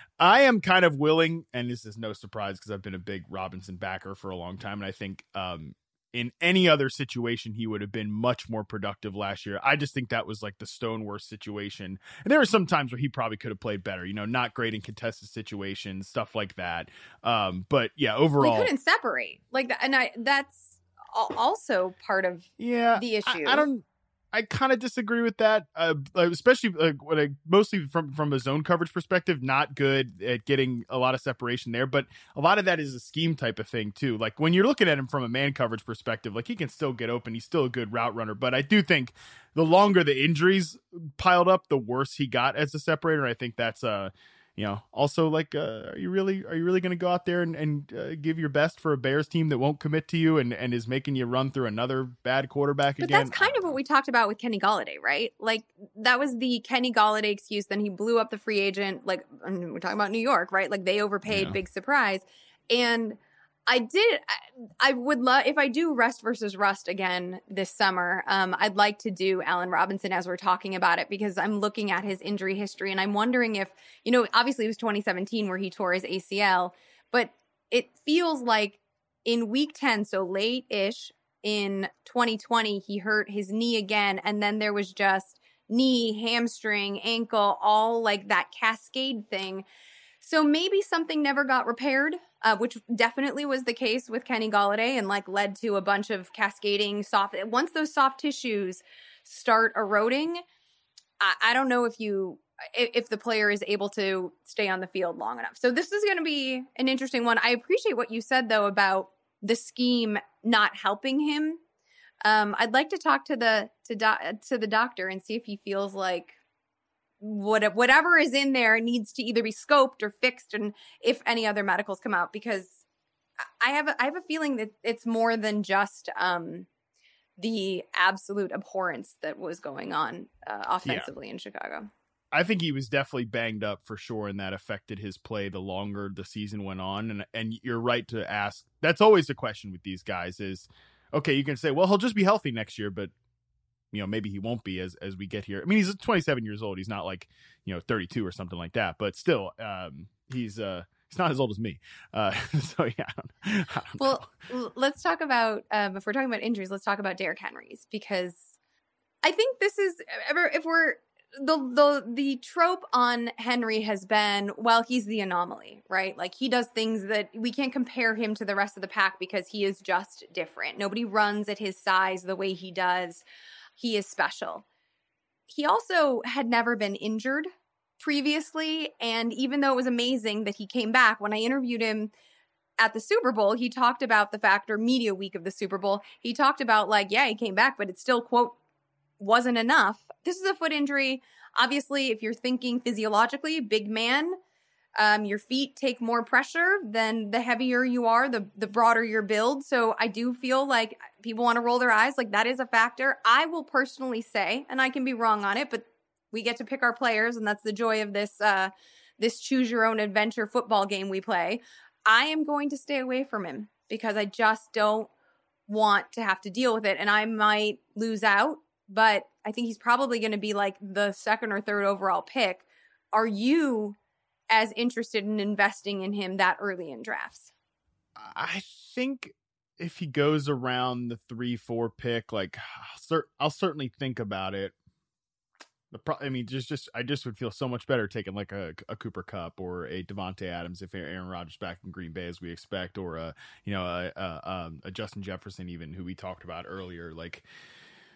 I am kind of willing, and this is no surprise because I've been a big Robinson backer for a long time, and I think um, in any other situation, he would have been much more productive last year. I just think that was like the Stoneworth situation. And there were some times where he probably could have played better, you know, not great in contested situations, stuff like that. Um, but yeah, overall. We couldn't separate like that. And I, that's also part of yeah, the issue. I, I don't, I kind of disagree with that, uh, especially uh, when I, mostly from, from a zone coverage perspective, not good at getting a lot of separation there. But a lot of that is a scheme type of thing, too. Like when you're looking at him from a man coverage perspective, like he can still get open. He's still a good route runner. But I do think the longer the injuries piled up, the worse he got as a separator. I think that's uh you know, also like, uh, are you really, are you really going to go out there and, and uh, give your best for a Bears team that won't commit to you and, and is making you run through another bad quarterback but again? But that's kind of what we talked about with Kenny Golladay, right? Like that was the Kenny Golladay excuse. Then he blew up the free agent. Like I mean, we're talking about New York, right? Like they overpaid, yeah. Big surprise. And I did, I, I would love, if I do Rust versus Rust again this summer, um, I'd like to do Allen Robinson as we're talking about it, because I'm looking at his injury history and I'm wondering if, you know, obviously it was twenty seventeen where he tore his A C L, but it feels like in week ten, so late-ish in twenty twenty, he hurt his knee again. And then there was just knee, hamstring, ankle, all like that cascade thing. So maybe something never got repaired. Uh, which definitely was the case with Kenny Golladay and like led to a bunch of cascading soft. Once those soft tissues start eroding, I, I don't know if you if, if the player is able to stay on the field long enough. So this is going to be an interesting one. I appreciate what you said though about the scheme not helping him. Um, I'd like to talk to the to do, to the doctor and see if he feels like what whatever is in there needs to either be scoped or fixed, and if any other medicals come out, because I have a, I have a feeling that it's more than just um, the absolute abhorrence that was going on uh, offensively yeah. in Chicago. I think he was definitely banged up for sure, and that affected his play the longer the season went on. And and you're right to ask. That's always the question with these guys is, okay, you can say, well, he'll just be healthy next year, but you know, maybe he won't be as, as we get here. I mean, he's twenty-seven years old. He's not like, you know, thirty-two or something like that, but still, um, he's, uh, he's not as old as me. Uh, so yeah. I don't, I don't well, know. Let's talk about, um, if we're talking about injuries, let's talk about Derrick Henry's, because I think this is, if we're, the, the, the trope on Henry has been, well, he's the anomaly, right? Like he does things that we can't compare him to the rest of the pack because he is just different. Nobody runs at his size the way he does. He is special. He also had never been injured previously. And even though it was amazing that he came back, when I interviewed him at the Super Bowl, he talked about the fact, or media week of the Super Bowl, he talked about like, yeah, he came back, but it still, quote, wasn't enough. This is a foot injury. Obviously, if you're thinking physiologically, big man, Um, your feet take more pressure. Then the heavier you are, the the broader your build. So I do feel like people want to roll their eyes. Like that is a factor. I will personally say, and I can be wrong on it, but we get to pick our players, and that's the joy of this uh, this choose your own adventure football game we play. I am going to stay away from him because I just don't want to have to deal with it, and I might lose out. But I think he's probably going to be like the second or third overall pick. Are you as interested in investing in him that early in drafts? I think if he goes around the three, four pick, like I'll, cer- I'll certainly think about it. The pro- I mean, just, just, I just would feel so much better taking like a, a Cooper Kupp or a Devontae Adams if Aaron Rodgers back in Green Bay as we expect, or a, you know, a, a, um, a Justin Jefferson even, who we talked about earlier. Like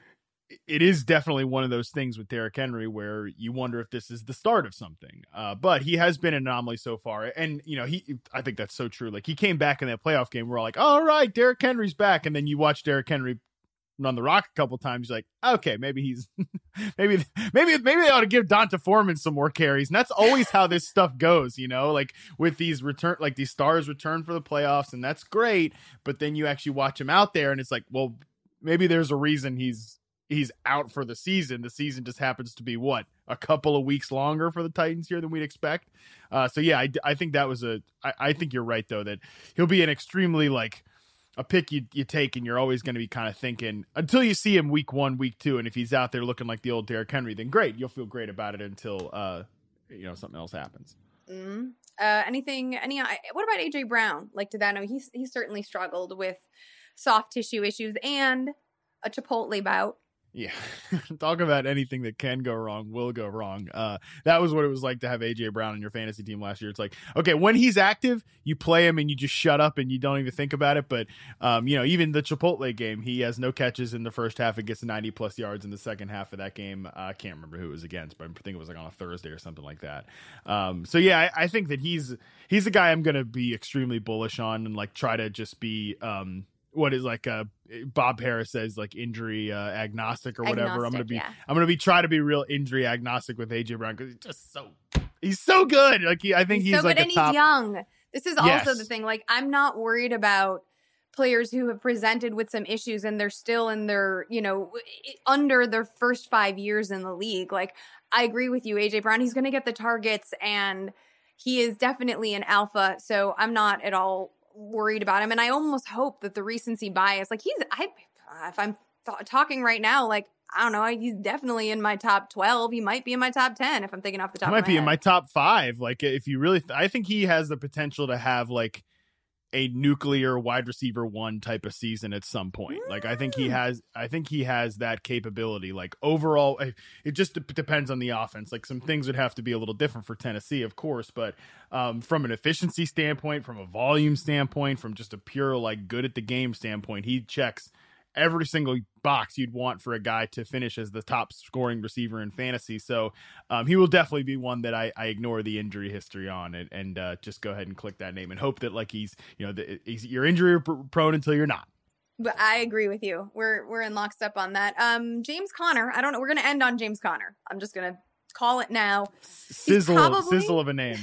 it is definitely one of those things with Derrick Henry where you wonder if this is the start of something. Uh, but he has been an anomaly so far. And, you know, he, I think that's so true. Like he came back in that playoff game. We're all like, all right, Derrick Henry's back. And then you watch Derrick Henry run the rock a couple times. You're like, okay, maybe he's, maybe, maybe, maybe they ought to give Donta Foreman some more carries. And that's always how this stuff goes, you know, like with these return, like these stars return for the playoffs, and that's great. But then you actually watch him out there and it's like, well, maybe there's a reason he's, he's out for the season. The season just happens to be what, a couple of weeks longer for the Titans here than we'd expect. Uh, so yeah, I, I think that was a, I, I think you're right though, that he'll be an extremely like a pick you, you take, and you're always going to be kind of thinking until you see him week one, week two. And if he's out there looking like the old Derrick Henry, then great. You'll feel great about it until, uh, you know, something else happens. Mm-hmm. Uh, anything, any, what about A J Brown? Like, did that know he's, he certainly struggled with soft tissue issues and a Chipotle bout. Yeah. Talk about anything that can go wrong will go wrong. Uh, that was what it was like to have A J Brown on your fantasy team last year. It's like, okay, when he's active, you play him and you just shut up and you don't even think about it. But, um, you know, even the Chipotle game, he has no catches in the first half and gets ninety plus yards in the second half of that game. Uh, I can't remember who it was against, but I think it was like on a Thursday or something like that. Um, so yeah, I, I think that he's, he's a guy I'm going to be extremely bullish on and like try to just be, um, what is like uh Bob Harris says, like injury uh, agnostic or whatever. Agnostic, I'm gonna be yeah. I'm gonna be try to be real injury agnostic with A J Brown because he's just so he's so good. Like he, I think he's, he's so like good a and top. He's young. This is Yes. also the thing. Like I'm not worried about players who have presented with some issues and they're still in their, you know, under their first five years in the league. Like I agree with you, A J Brown. He's gonna get the targets and he is definitely an alpha. So I'm not at all worried about him, and I almost hope that the recency bias, like he's, I, if I'm th- talking right now, like I don't know, he's definitely in my top twelve. He might be in my top ten if I'm thinking off the top. He might of my be head. in my top five. Like if you really, th- I think he has the potential to have like a nuclear wide receiver one type of season at some point. Mm. Like I think he has, I think he has that capability. Like overall, it just d- depends on the offense. Like some things would have to be a little different for Tennessee, of course, but um, from an efficiency standpoint, from a volume standpoint, from just a pure like good at the game standpoint, he checks every single box you'd want for a guy to finish as the top scoring receiver in fantasy. So um, he will definitely be one that I, I ignore the injury history on and, and uh, just go ahead and click that name and hope that like he's, you know, the, he's, you're injury prone until you're not. But I agree with you. We're, we're in lockstep on that. Um, James Conner, I don't know. We're going to end on James Conner. I'm just going to call it now. Sizzle, probably... sizzle of a name.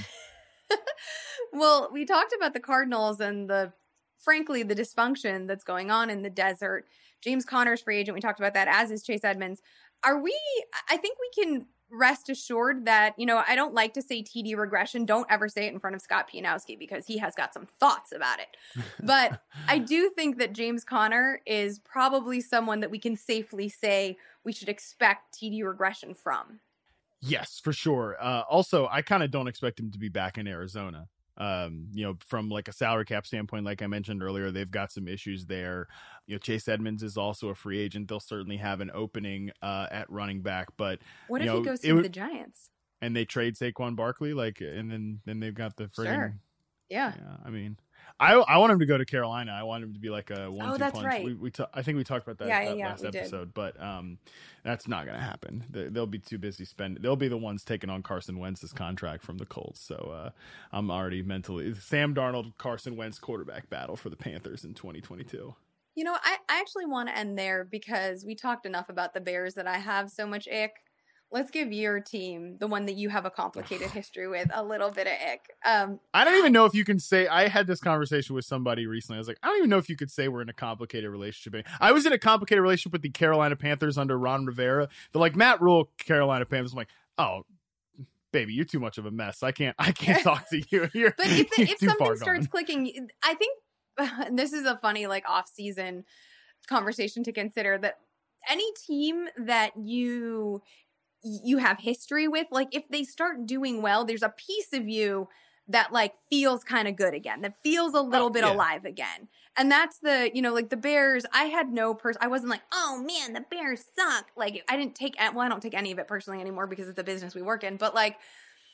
Well, we talked about the Cardinals and the, frankly, the dysfunction that's going on in the desert. James Conner's free agent. We talked about that, as is Chase Edmonds. Are we, I think we can rest assured that, you know, I don't like to say T D regression. Don't ever say it in front of Scott Pianowski because he has got some thoughts about it. But I do think that James Conner is probably someone that we can safely say we should expect T D regression from. Yes, for sure. Uh, also, I kind of don't expect him to be back in Arizona. Um, you know, from like a salary cap standpoint, like I mentioned earlier, they've got some issues there. You know, Chase Edmonds is also a free agent. They'll certainly have an opening uh, at running back, but what if know, he goes to it, the Giants and they trade Saquon Barkley, like, and then then they've got the friggin', sure. Yeah. yeah. I mean, I I want him to go to Carolina. I want him to be like a one oh, two that's punch. Right. We, we t- I think we talked about that, yeah, that yeah, last we episode, did. but um, that's not going to happen. They, they'll be too busy spending. They'll be the ones taking on Carson Wentz's contract from the Colts. So uh, I'm already mentally Sam Darnold, Carson Wentz quarterback battle for the Panthers in twenty twenty-two. You know, I, I actually want to end there because we talked enough about the Bears that I have so much ick. Let's give your team, the one that you have a complicated history with, a little bit of ick. Um, I don't even know if you can say, I had this conversation with somebody recently. I was like, I don't even know if you could say we're in a complicated relationship. I was in a complicated relationship with the Carolina Panthers under Ron Rivera. They're like, Matt Rule, Carolina Panthers. I'm like, oh, baby, you're too much of a mess. I can't, I can't talk to you. You're, but if, the, if something starts gone. clicking, I think this is a funny, like, off-season conversation to consider, that any team that you... you have history with, like if they start doing well, there's a piece of you that like feels kind of good again, that feels a little oh, bit yeah. alive again. And that's the, you know, like the Bears, I had no person, I wasn't like, oh man, the Bears suck. Like I didn't take, well, I don't take any of it personally anymore because it's the business we work in, but like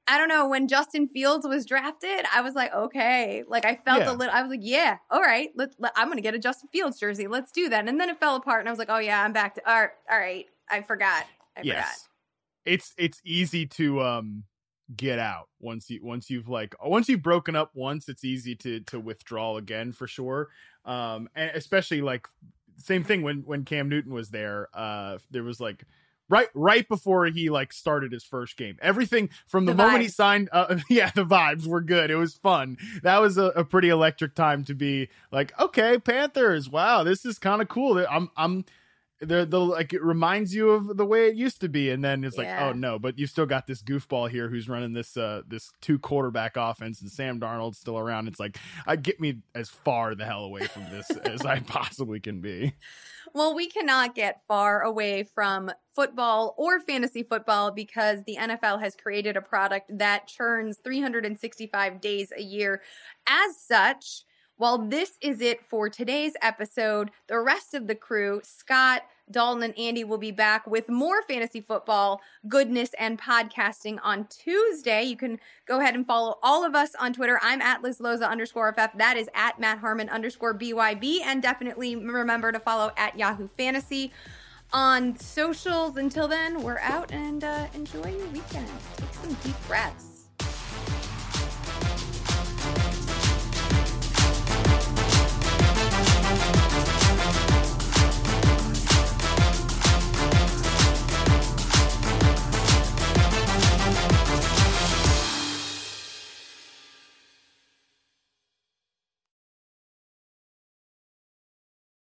I don't know, when Justin Fields was drafted, I was like, okay. Like, I felt Yeah. a little, I was like, yeah, all right, let, let, I'm going to get a Justin Fields jersey. Let's do that. And then it fell apart, and I was like, oh, yeah, I'm back to, all right, all right. I forgot. I yes. forgot. It's, it's easy to, um, get out once you, once you've like, once you've broken up once, it's easy to, to withdraw again for sure. Um, and especially like, same thing when, when Cam Newton was there, uh, there was like, Right, right before he like started his first game, everything from the, The moment he vibes. signed, uh, yeah, the vibes were good. It was fun. That was a, a pretty electric time to be like, okay, Panthers, wow, this is kind of cool. I'm, I'm, the the like it reminds you of the way it used to be, and then it's like, Yeah. oh no, but you still got this goofball here who's running this uh this two quarterback offense, and Sam Darnold's still around. It's like, I get me as far the hell away from this as I possibly can be. Well, we cannot get far away from football or fantasy football because the N F L has created a product that churns three hundred sixty-five days a year. As such, while this is it for today's episode, the rest of the crew, Scott, Dalton, and Andy, will be back with more fantasy football goodness and podcasting on Tuesday. You can go ahead and follow all of us on Twitter. I'm at Liz Loza underscore F F. That is at Matt Harmon underscore B Y B. And definitely remember to follow at Yahoo Fantasy on socials. Until then, we're out, and uh, enjoy your weekend. Take some deep breaths.